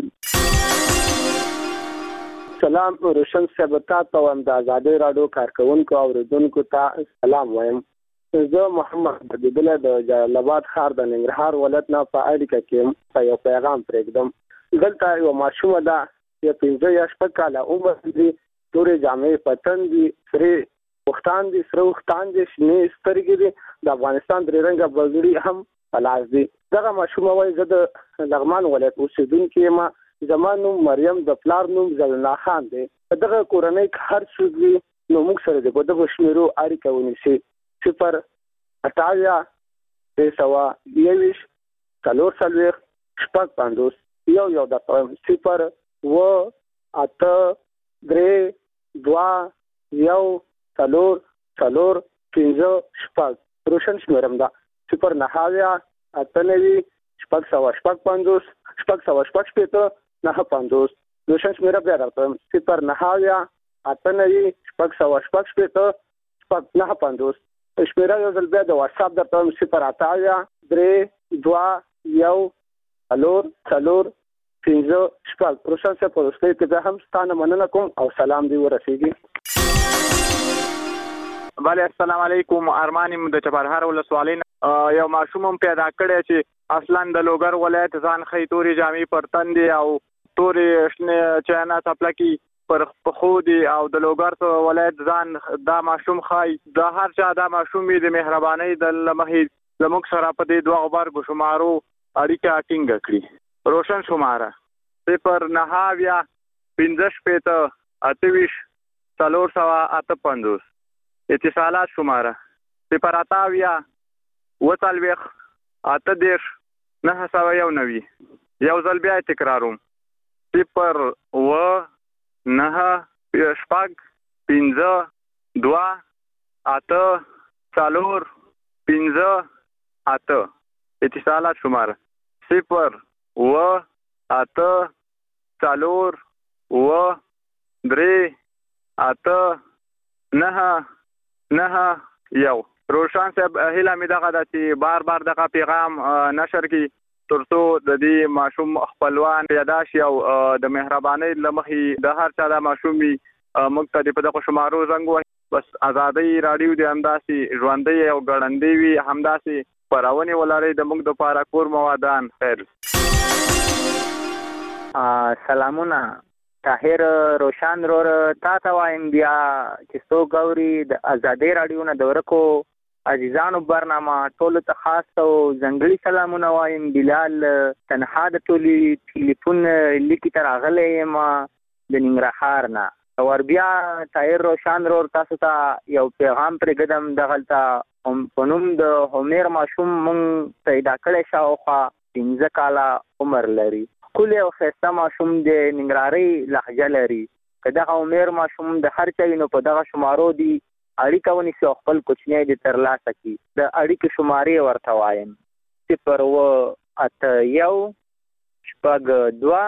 سلام روشن صاحب تاسو هم د آزادۍ راډیو کارکوونکو اوریدونکو ته سلام وایم. زه محمد بدیله د جلال آباد ښار د ننګرهار ولایت نه په اړیکه کې یو پیغام پرېږدم. دلته یو ماشومه ده چې پنځه یا شپږ کاله عمر لري تورې جامې په تن دي سرې وختان دي سره وختان دي شنې سترګې دي د افغانستان درې رنګه بګړي هم په لاس دي. دغه ماشومه وایي زه د لغمان ولایت اوسېدونکی یم. زما نوم مریم د پلار نوم ضیاء الله خان دی. دغه کورنۍ که هر څوک وي نو موږ سره د په دغو شمېرو اړیکه ونیسي صفر اته اویا درې سوه یویشت څلور څلوېښت شپږ پنځوس یو یو درته وایم صفر اوه اته درې دوه یو څلور څلور پنځه شپږ. روشن شمېره هم ده صفر نهه اویا اته نوي شپږ سوه شپږ پنځوس شپږ سوه شپږ شپېته نهه پنځوس. روشن شمېره بیا درته وایم صفر نهه اویا اته نوي شپږ سوه شپږ شپېته شپږ نهه پنځوس شمیره یو ځل بیا د واتس اپ درته وایم صفر اته اویا درې دوه یو څلور څلور پنځه شپږ. روشن صاحب په وروستۍ کې زه هم ستانه مننه کوم او سلام دې ورسېږي. بله السلام علیکم. ارمان یم د چپرهار ولسوالۍ نه. یو ماشوم هم پیدا کړی چې اصلا د لوګر ولایت ځان ښیي، تورې جامې پر تن دي او تورې شنې چاینا څپلکې پر پښو دي او د لوګر ولایت ځان دا ماشوم ښایي. د هر چا دا ماشوم وي د مهربانۍ د له مخې زموږ سره په دې دوه غبرګو شمارو اړیکه ټینګه کړي. روشن شماره صفر نهه اویا پنځه شپېته اته ویشت څلور سوه اته پنځوس. اتصالات شماره صفر اته اویا اوه څلوېښت اته دېرش نهه سوه یو نوي. یو ځل بیا تکراروم صفر اوه نهه شپږ پنځه دوه اته څلور پنځه اته. اتصالات شماره صفر اوه اته څلور اوه درې اته نهه نهه یو. روشن صاحب هیله مې دغه ده چې بار بار دغه پیغام نشر کړي تر څو د دې ماشوم خپلوان پیدا شي او د مهربانۍ له مخې د هر چا دا ماشوم وي موږ ته د په دغه شمارو زنګ ووهي. بس ازادۍ راډیو د همداسې ژوندۍ او ګړندۍ وي، همداسې خپرونې ولرئ د موږ دپاره کور موادان. خیر. سلامونه طاهر روشن رور تا ته وایم بیا چې څوک اوري د ازادۍ راډیو نه د ورکو عزیزانو برنامه ټولو ته خاص او ځانګړي سلامونه وایم. بلال تنها د ټولې ټلیفون لیکې ته راغلی یم د ننګرهار نه. ور بیا طاهر روشن رور تاسو ته یو پیغام پرېږدم. دغلته په نوم د همیر ماشوم مونږ پیدا کړی شاوخوا پنځه کاله عمر لري. ښکلی او ښایسته ماشوم د ننګرهارۍ لهجه لري. که دغه عمر ماشوم د هر چا وي نو په دغه شمارو دي اړیکه ونیسي او خپل کوچنی دې ترلاسه کړي. د اړیکې شمارې ورته وایم صفر اوه اته یو شپږ دوه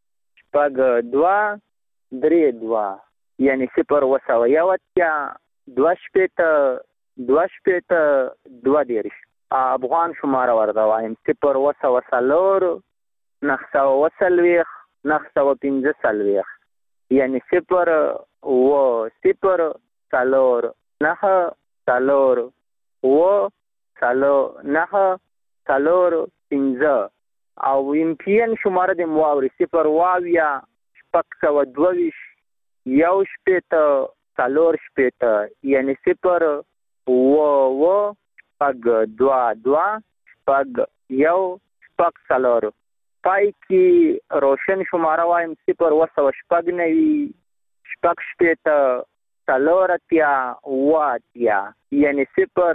شپږ دوه درې دوه یعنې صفر اوه سوه یو اتیا دوه شپېته دوه شپېته دوه دېرش. افغان شماره ورته وایم صفر اوه سوه څلور نهه سوه اوه څلوېښت نهه سوه پنځه څلوېښت یعنې صفر اوه صفر څلور نهه څلور اوه څلور نهه څلور پنځه. او ایم پی ان شماره دې مو واوري صفر اوه اویا شپږ سوه دوه ویشت یو شپېته څلور شپېته یعنې صفر اوه اوه شپږ دوه دوه شپږ یو شپږ څلور. پای کې روشن شماره وایم صفر اوه سوه شپږ نوي شپږ شپېته څلور اتیا اوه اتیا یعنې صفر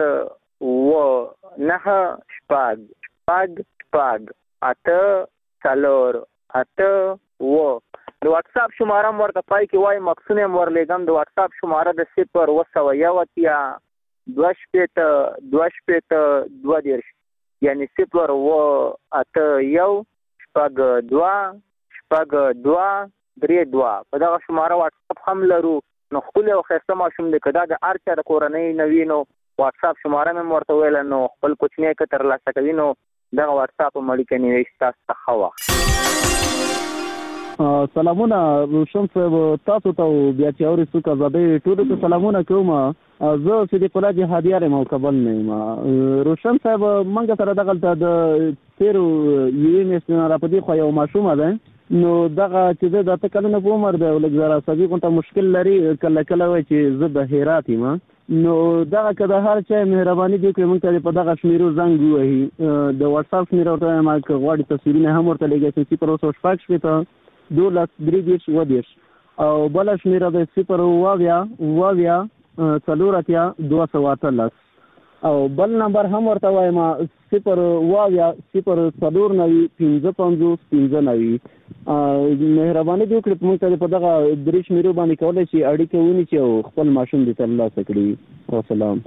اوه نهه شپږ شپږ شپږ اته څلور اته اوه. د واټساپ شماره هم ورته پای کې وایم عکسونه هم ورلیږم. د واټساپ شماره د صفر اوه سوه یو اتیا دوه شپېته دوه شپېته دوه دېرش یعنې صفر اوه اته یو شپږ دوه شپږ دوه درې دوه. په دغه شماره واټساپ هم لرو. نو ښکلی او ښایسته ماشوم دی. که دا د هر چا د کورنۍ نه وي نو واټساپ شماره مې هم ورته ویله نو خپل کوچنی که ترلاسه کوي نو دغه واټساپ هم اړیکه نیوي ستاسو ته ښه وخت. سلامونه روشن صاحب تاسو ته بیا چې اوري څوک ازادۍ ټولو ته سلامونه کوم. زه صدیق الله جهادیار یم او کابل نه یم. روشن صاحب موږ سره دغلته د تېرو یوې میاشتې نه راپدې خوا یو ماشومه دی نو دغه چې زه د اته کلونو په عمر دی او لږ ذره عصبي غونته مشکل لري. کله کله وایي چې زه د هرات یم نو دغه که د هر چا مهرباني دې وکړي موږ ته په دغه شمېرو زنګ ووهي. د واټساپ شمېره ورته وایم که غواړي تصویرونه هم ورته لیږی صفر اوه سوه شپږ شپېته دولس درې دېرش اووه دېرش او بله شمېره د صفر اوه اویا اوه اویا څلور اتیا دوه سوه اتلس او بل نمبر هم ورته وایم صفر اوه اویا صفر څلور نوي پنځه پنځوس پنځه نوي. مهرباني دې وکړي موږ ته په دغه درې شمېرو باندې کولی شي اړیکه ونیسي او خپل ماشوم دې ترلاسه کړي. وسلام.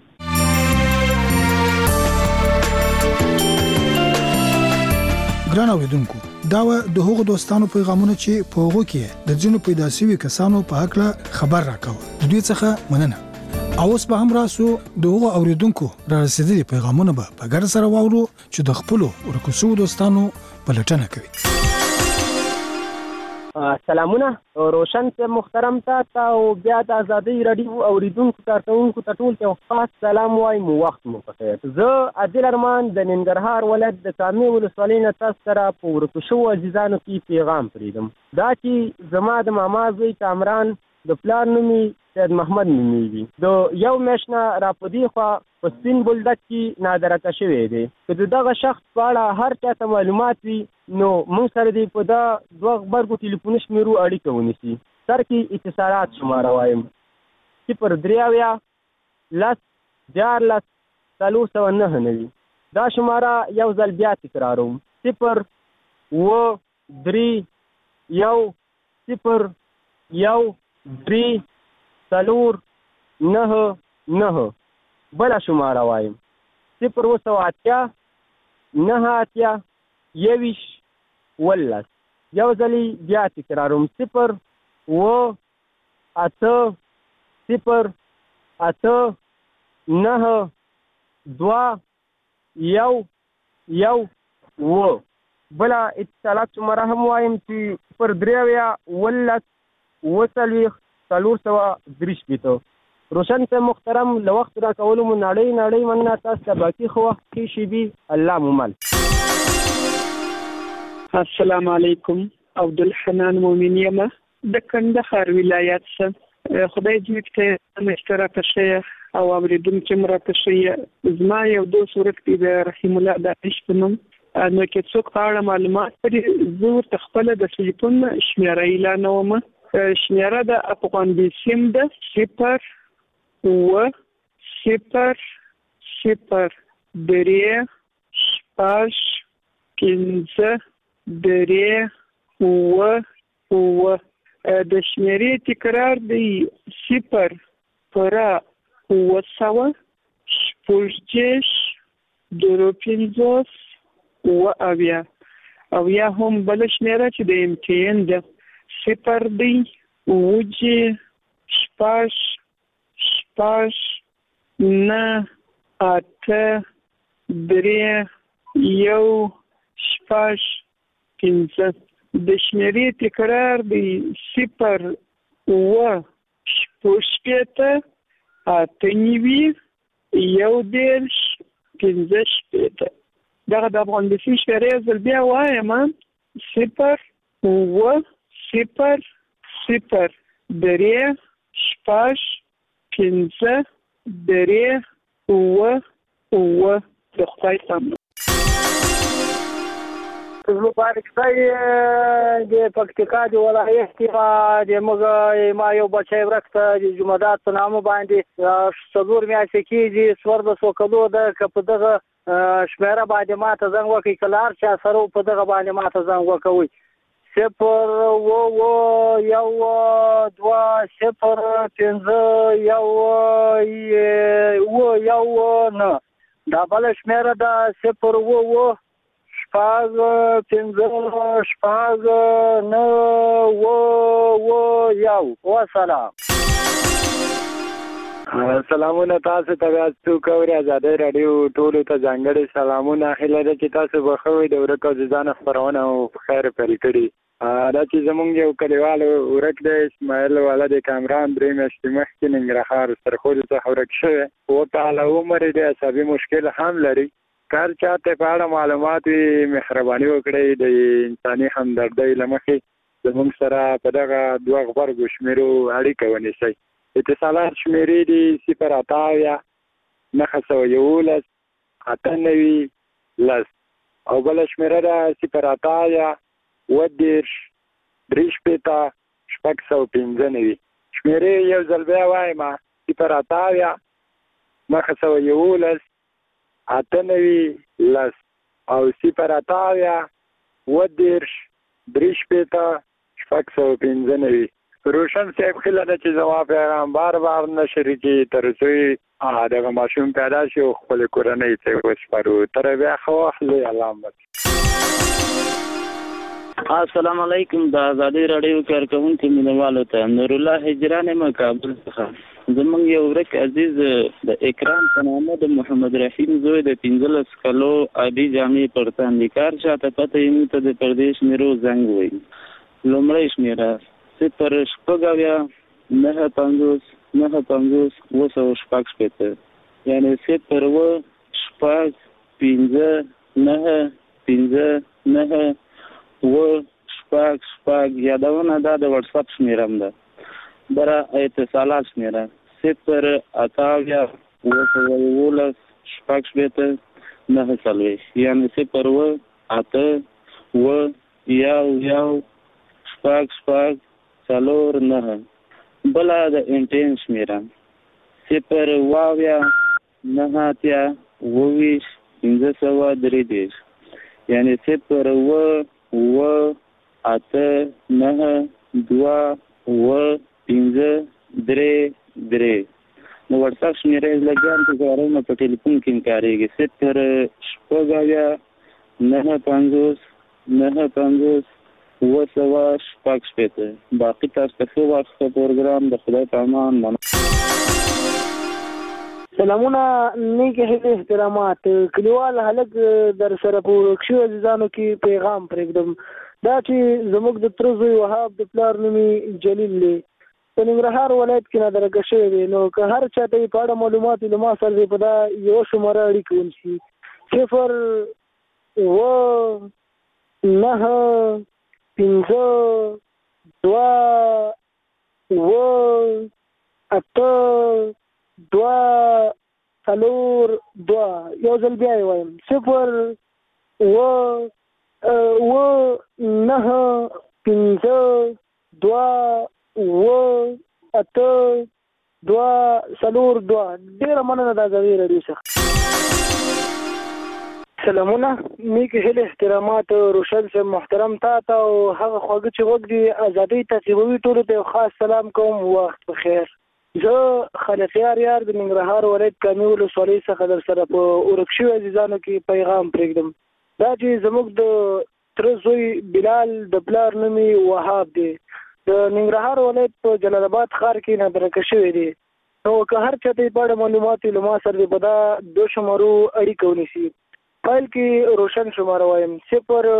ګران اوریدونکو دا و د هغو دوستانو پیغامونه چې په هغو کې د ځینو پیدا شوي کسانو په حق له خبر راکاوه. د دوی څخه مننه. او اوس به هم راسو دغه اوریدونکو را رسیدلي پیغامونه به په ګډه سره واورو چې د خپلو ورکوسو دوستانو پلټنه کوي. سلامونه روشن سے محترم تا او بیا د ازادي رادیو اوریدونکو کارکونکو ته ټول ته خاص سلام وایم وخت مو پخیر. زه عادل ارمان د ننګرهار ولایت د کامې ولسوالۍ نه تاسو سره په ورکوشو عزیزانو کې پیغام پریدم. دا چې زما د ماما زوی کامران د پلان نومي سید محمد نومېږي. د یو میاشت نه راپدې خوا په سپین بولدک کې نادرکه شوی دی. که د دغه شخص په اړه هر چا ته معلومات وي نو موږ سره دی په دا دوه غبرګو ټلیفوني شمیرو اړیکه ونیسي. سر کې اتصالات شماره وایم صفر درې اویا لس دیارلس څلور سوه نهه نوي. دا شماره یو ځل بیا تکراروم صفر اوه درې یو صفر یو درې څلور نهه نهه. بله شماره وایم صفر اوه سوه اتیا نهه اتیا یویشت ولس. یو ځلې بیا تکراروم صفر اوه اته صفر اته نهه دوه یو یو اوه. بله اتصالات شماره هم وایم چې صفر درې اویا ولس اوه څلوېښت څلور سوه درې شپېته. روشن سے محترم له وخت راکولو مو نړۍ نړۍ مننه. تاسو ته باقي ښه وخت ښې شېبې الله مو مل. السلام علیکم. عبدالحنان مومن یم د کندهار ولایت څخه. خدای دې ته مشترک شیخ او اوریدونکو مرته شي. زما یو دوست ورک دی د رحیم الله داعش په نوم. نو کې څوک په اړه معلومات لري زه ورته خپله د ټلیفون شمېره اعلانوم. شمېره د افغان بیسیم ده صفر اوه صفر صفر درې شپږ پنځه درې اوه اوه. د شمېرې تکرار دی صفر پوره اوه سوه شپږ دېرش درې پنځوس اوه اویا. او یا هم بله شمېره چې د امتحان ده صفر دی اوه دې شپږ شپږ نه اته درې یو شپږ پنځه. د شمېرې تکرار دی صفر اوه شپږ شپېته اته نوي یو دېرش پنځه شپېته. دغه د افغان بیسیم شمېره یو ځل بیا وایم صفر اوه صفر صفر درې شپږ پنځه درې اوه اوه. د خدای پامه. مبارک صاحب د پکتیکا د ولایت کې د موږ ما یو بچی ورک ته د جمعدات په نامه باندې څلور میاشتې کېږي څوارلس کلو ده. که په دغه شمېره باندې ما ته زنګ وکړئ که له هر چا سره په دغه باندې ما ته زنګ وکوئ صفر اوه اوه یو دوه صفر پنځه یو اوه یو نه. دا بله شمېره ده صفر اوه اوه شپږ پنځه شپږ نه اوه اوه یو. وسلام. سلامونه تاسو ته بیا څوک اوري ازادي رادیو ټولو ته ځانګړي سلامونه. هیله ده چې تاسو به ښه وئ. د ورک عزیزانو خپرونه مو په خیر پیل کړي. دا چې زمونږ یو کلیوال ورک دی اسماعیل ولد کامران درې میاشتې مخکې ننګرهار سرخوږي څخه ورک شوی. اووه کاله عمر یې دی. عصبي مشکل هم لري. که هر چا ته په اړه معلومات وي مهرباني وکړئ د انساني همدردۍ له مخې زمونږ سره په دغه دوه غبرګو شمېرو اړیکه ونیسئ. اتصالات شمېرې دي صفر اته اویا نهه سوه یولس اته نوي لس. او بله شمېره ده صفر اته اویا اووه دېرش درې شپېته شپږ سوه پنځه نوي. شمېرې یو ځل بیا وایم صفر اته اویا نهه سوه یولس اته نوي لس او صفر اته اویا اووه دېرش درې شپېته شپږ سوه پنځه نوي. روشن صاحب خیله ده چې زما پیغام بار بار نشر کړي تر څو دغه ماشوم پیدا شي او خپلې کورنۍ ته وسپارو. تر بیا ښه وخت لوی علامت. السلام علیکم. د ازادي رادیو کارکونکو مینوالو ته نور الله هجران یم کابل څخه. زمونږ یو ورک عزیز د اکرام په نامه د محمد رحیم زوی د پنځلس کلو ابي جامع پر تاندې کار شاته پته یې موږ ته د پردیش میرو زنګ وایي. لومړی شمېره صفر شپږ اویا نهه پنځوس نهه پنځوس اوه سوه شپږ شپېته، یعنې صفر اوه شپږ پنځه نهه پنځه نهه اوه شپږ شپږ. یادونه دا د وټساپ شمېره هم ده. بره اتصالات شمېره صفر اته اویا اوه سوه یولس شپږ شپېته نهه څلوېښت، یعنې صفر اوه اته اوه یو یو شپږ شپږ څلور نهه. بله د انټین شمېره صفر اوه اویا نهه اتیا اوه ویشت پنځه سوه درې دېرش، یعنې صفر اوه اوه اته نهه دوه اوه پنځه درې درې. نو وټساپ شمېره یې لګیان په کارونه په ټلیفون کې هم کارېږي. صفر شپږ اویا نهه پنځوس نهه پنځوس اوه سوه شپږ شپېته. باقي تاسو ته ښه وخت ښه پروګرام. د خدای په امان. سلامونه، نیکې هیلې احترامات. کلیوال هلک در سره په ورکشو عزیزانو کې پیغام پرېږدم. دا چې زموږ د تره زوی وهاب د پلار نوم یې جلیل دی، په ننګرهار ولایت کې نادرکه شوی دی. نو که هر چا ته یې په اړه معلومات وي له ما سره په دا یوه شماره اړیکه ونیسي. صفر اوه نهه پنځه دوه اوه اته دوه څلور دوه. یو ځل بیا یې وایم صفر اوه اوه نهه پنځه دوه اوه اته دوه څلور دوه. ډېره مننه د ازادۍ راډیو څخه. سلامونه، نیکې هیلې احترامات. روشن صاحب محترم تا ته او هغه خواږه چې غوږ دي ازادۍ تعقیبوي ټولو ته یو خاص سلام کوم. وخت بخیر. زه خلقیار یار د ننګرهار ولایت کامې ولسوالۍ څخه در سره په ورک شوي عزیزانو کې پیغام پرېږدم. دا چې زموږ د تره زوی بلال د پلار نوم یې وهاب دی، د ننګرهار ولایت په جلال آباد ښار کې نادرکه شوی دی. نو که هر چا ته یې په اړه معلومات وي له ما سره په دا دوه شمارو اړیکه ونیسي. فایل کې روشن شماره وایم صفر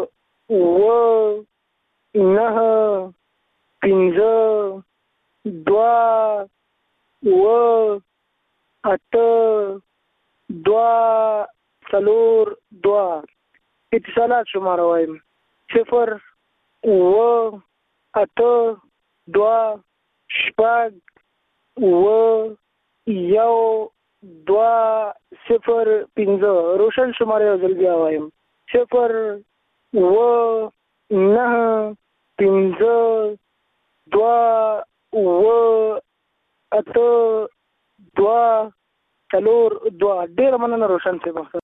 اوه نهه پنځه دوه اوه اته دوه څلور دوه. اتصالات شماره وایم صفر اوه اته دوه شپږ اوه یو دوه صفر پنځه. روشن شماره یو ځل بیا وایم صفر اوه نهه پنځه دوه اوه اته دوه څلور دوه. ډېره مننه روشن صاحب.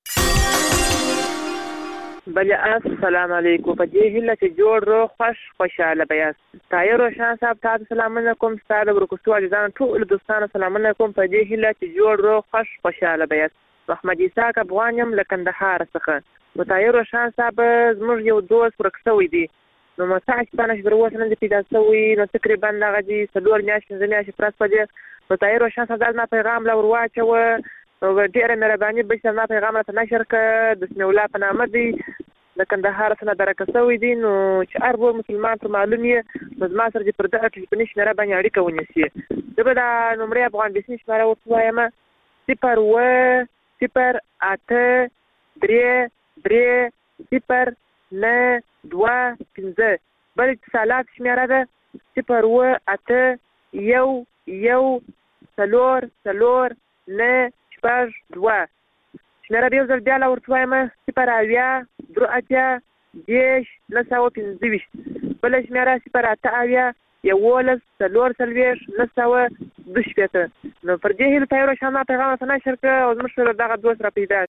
بله السلام علیکم. په دې هیله چې جوړ روغ خوش خوشحاله به یاست. تایه روشن صاحب ته سلامونه کوم. ستا د ورکوسو عزیزانو ټولو دوستانو سلامونه کوم. په دې هیله چې جوړ روغ خوش خوشحاله به یاست. محمد اسحاق افغان یم له کندهار څخه. نو تایه روشن صاحب زموږ یو دوست ورک شوی دی، نو متاسفانه چې تر اوسه نه دی پیدا شوی. نو تقریبا دغه دي څلور میاشتې پنځه میاشتې پرس په دې. نو تایه روشن صاحب دا پیغام لا ور واچوه. ډېره مهرباني به چې زما پیغام راته نشر کړه. بسم الله په نامه دی، د کندهار څخه نادرکه شوی دی. نو چې هر ور مسلمان ته معلوم یې نو زما سره دې پر دغه ټلیفوني شمېره باندې اړیکه ونیسي. زه به دا نمرې افغان بېسني شمېره ورته وایم صفر اوه صفر اته درې درې صفر نه دوه پنځه. بل اتصالات شمېره ده صفر اوه اته یو یو څلور څلور نه شپږ دوه. شمېره به یو ځل بیا لا ورته وایم صفر اویا درې اتیا دېرش نهه سوه پنځه ویشت. بله شمېره صفر اته اویا یولس څلور څلوېښت نهه سوه دوه شپېته. نو پر دې هیله تایه روشن ما پیغام راته نشر کړه او زموږ سره دغه دوست را پیدا.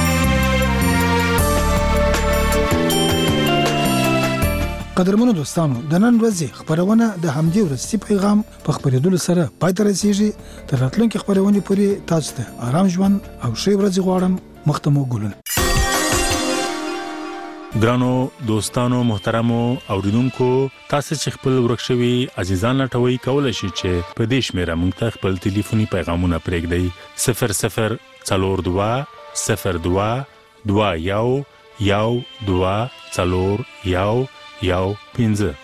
قدرمنو دوستانو، د نن ورځې خبرونه د همدې ورځې پیغام په خبرېدلو سره پای ته رسیږي. تر راتلونکي خبرونې پورې تاسو ته آرام ژوند او ښه ورځ غواړم. مخته مو ګلونه. ګرانو دوستانو محترمو اوریدونکو تاسو چې خپل ورکشوي عزیزان لټوي کولای شئ چې په دې شمیره موږ ته خپل ټلیفوني پیغامونه پرېږدئ صفر صفر څلور دوه صفر دوه دوه یو یو دوه څلور یو یو پنځه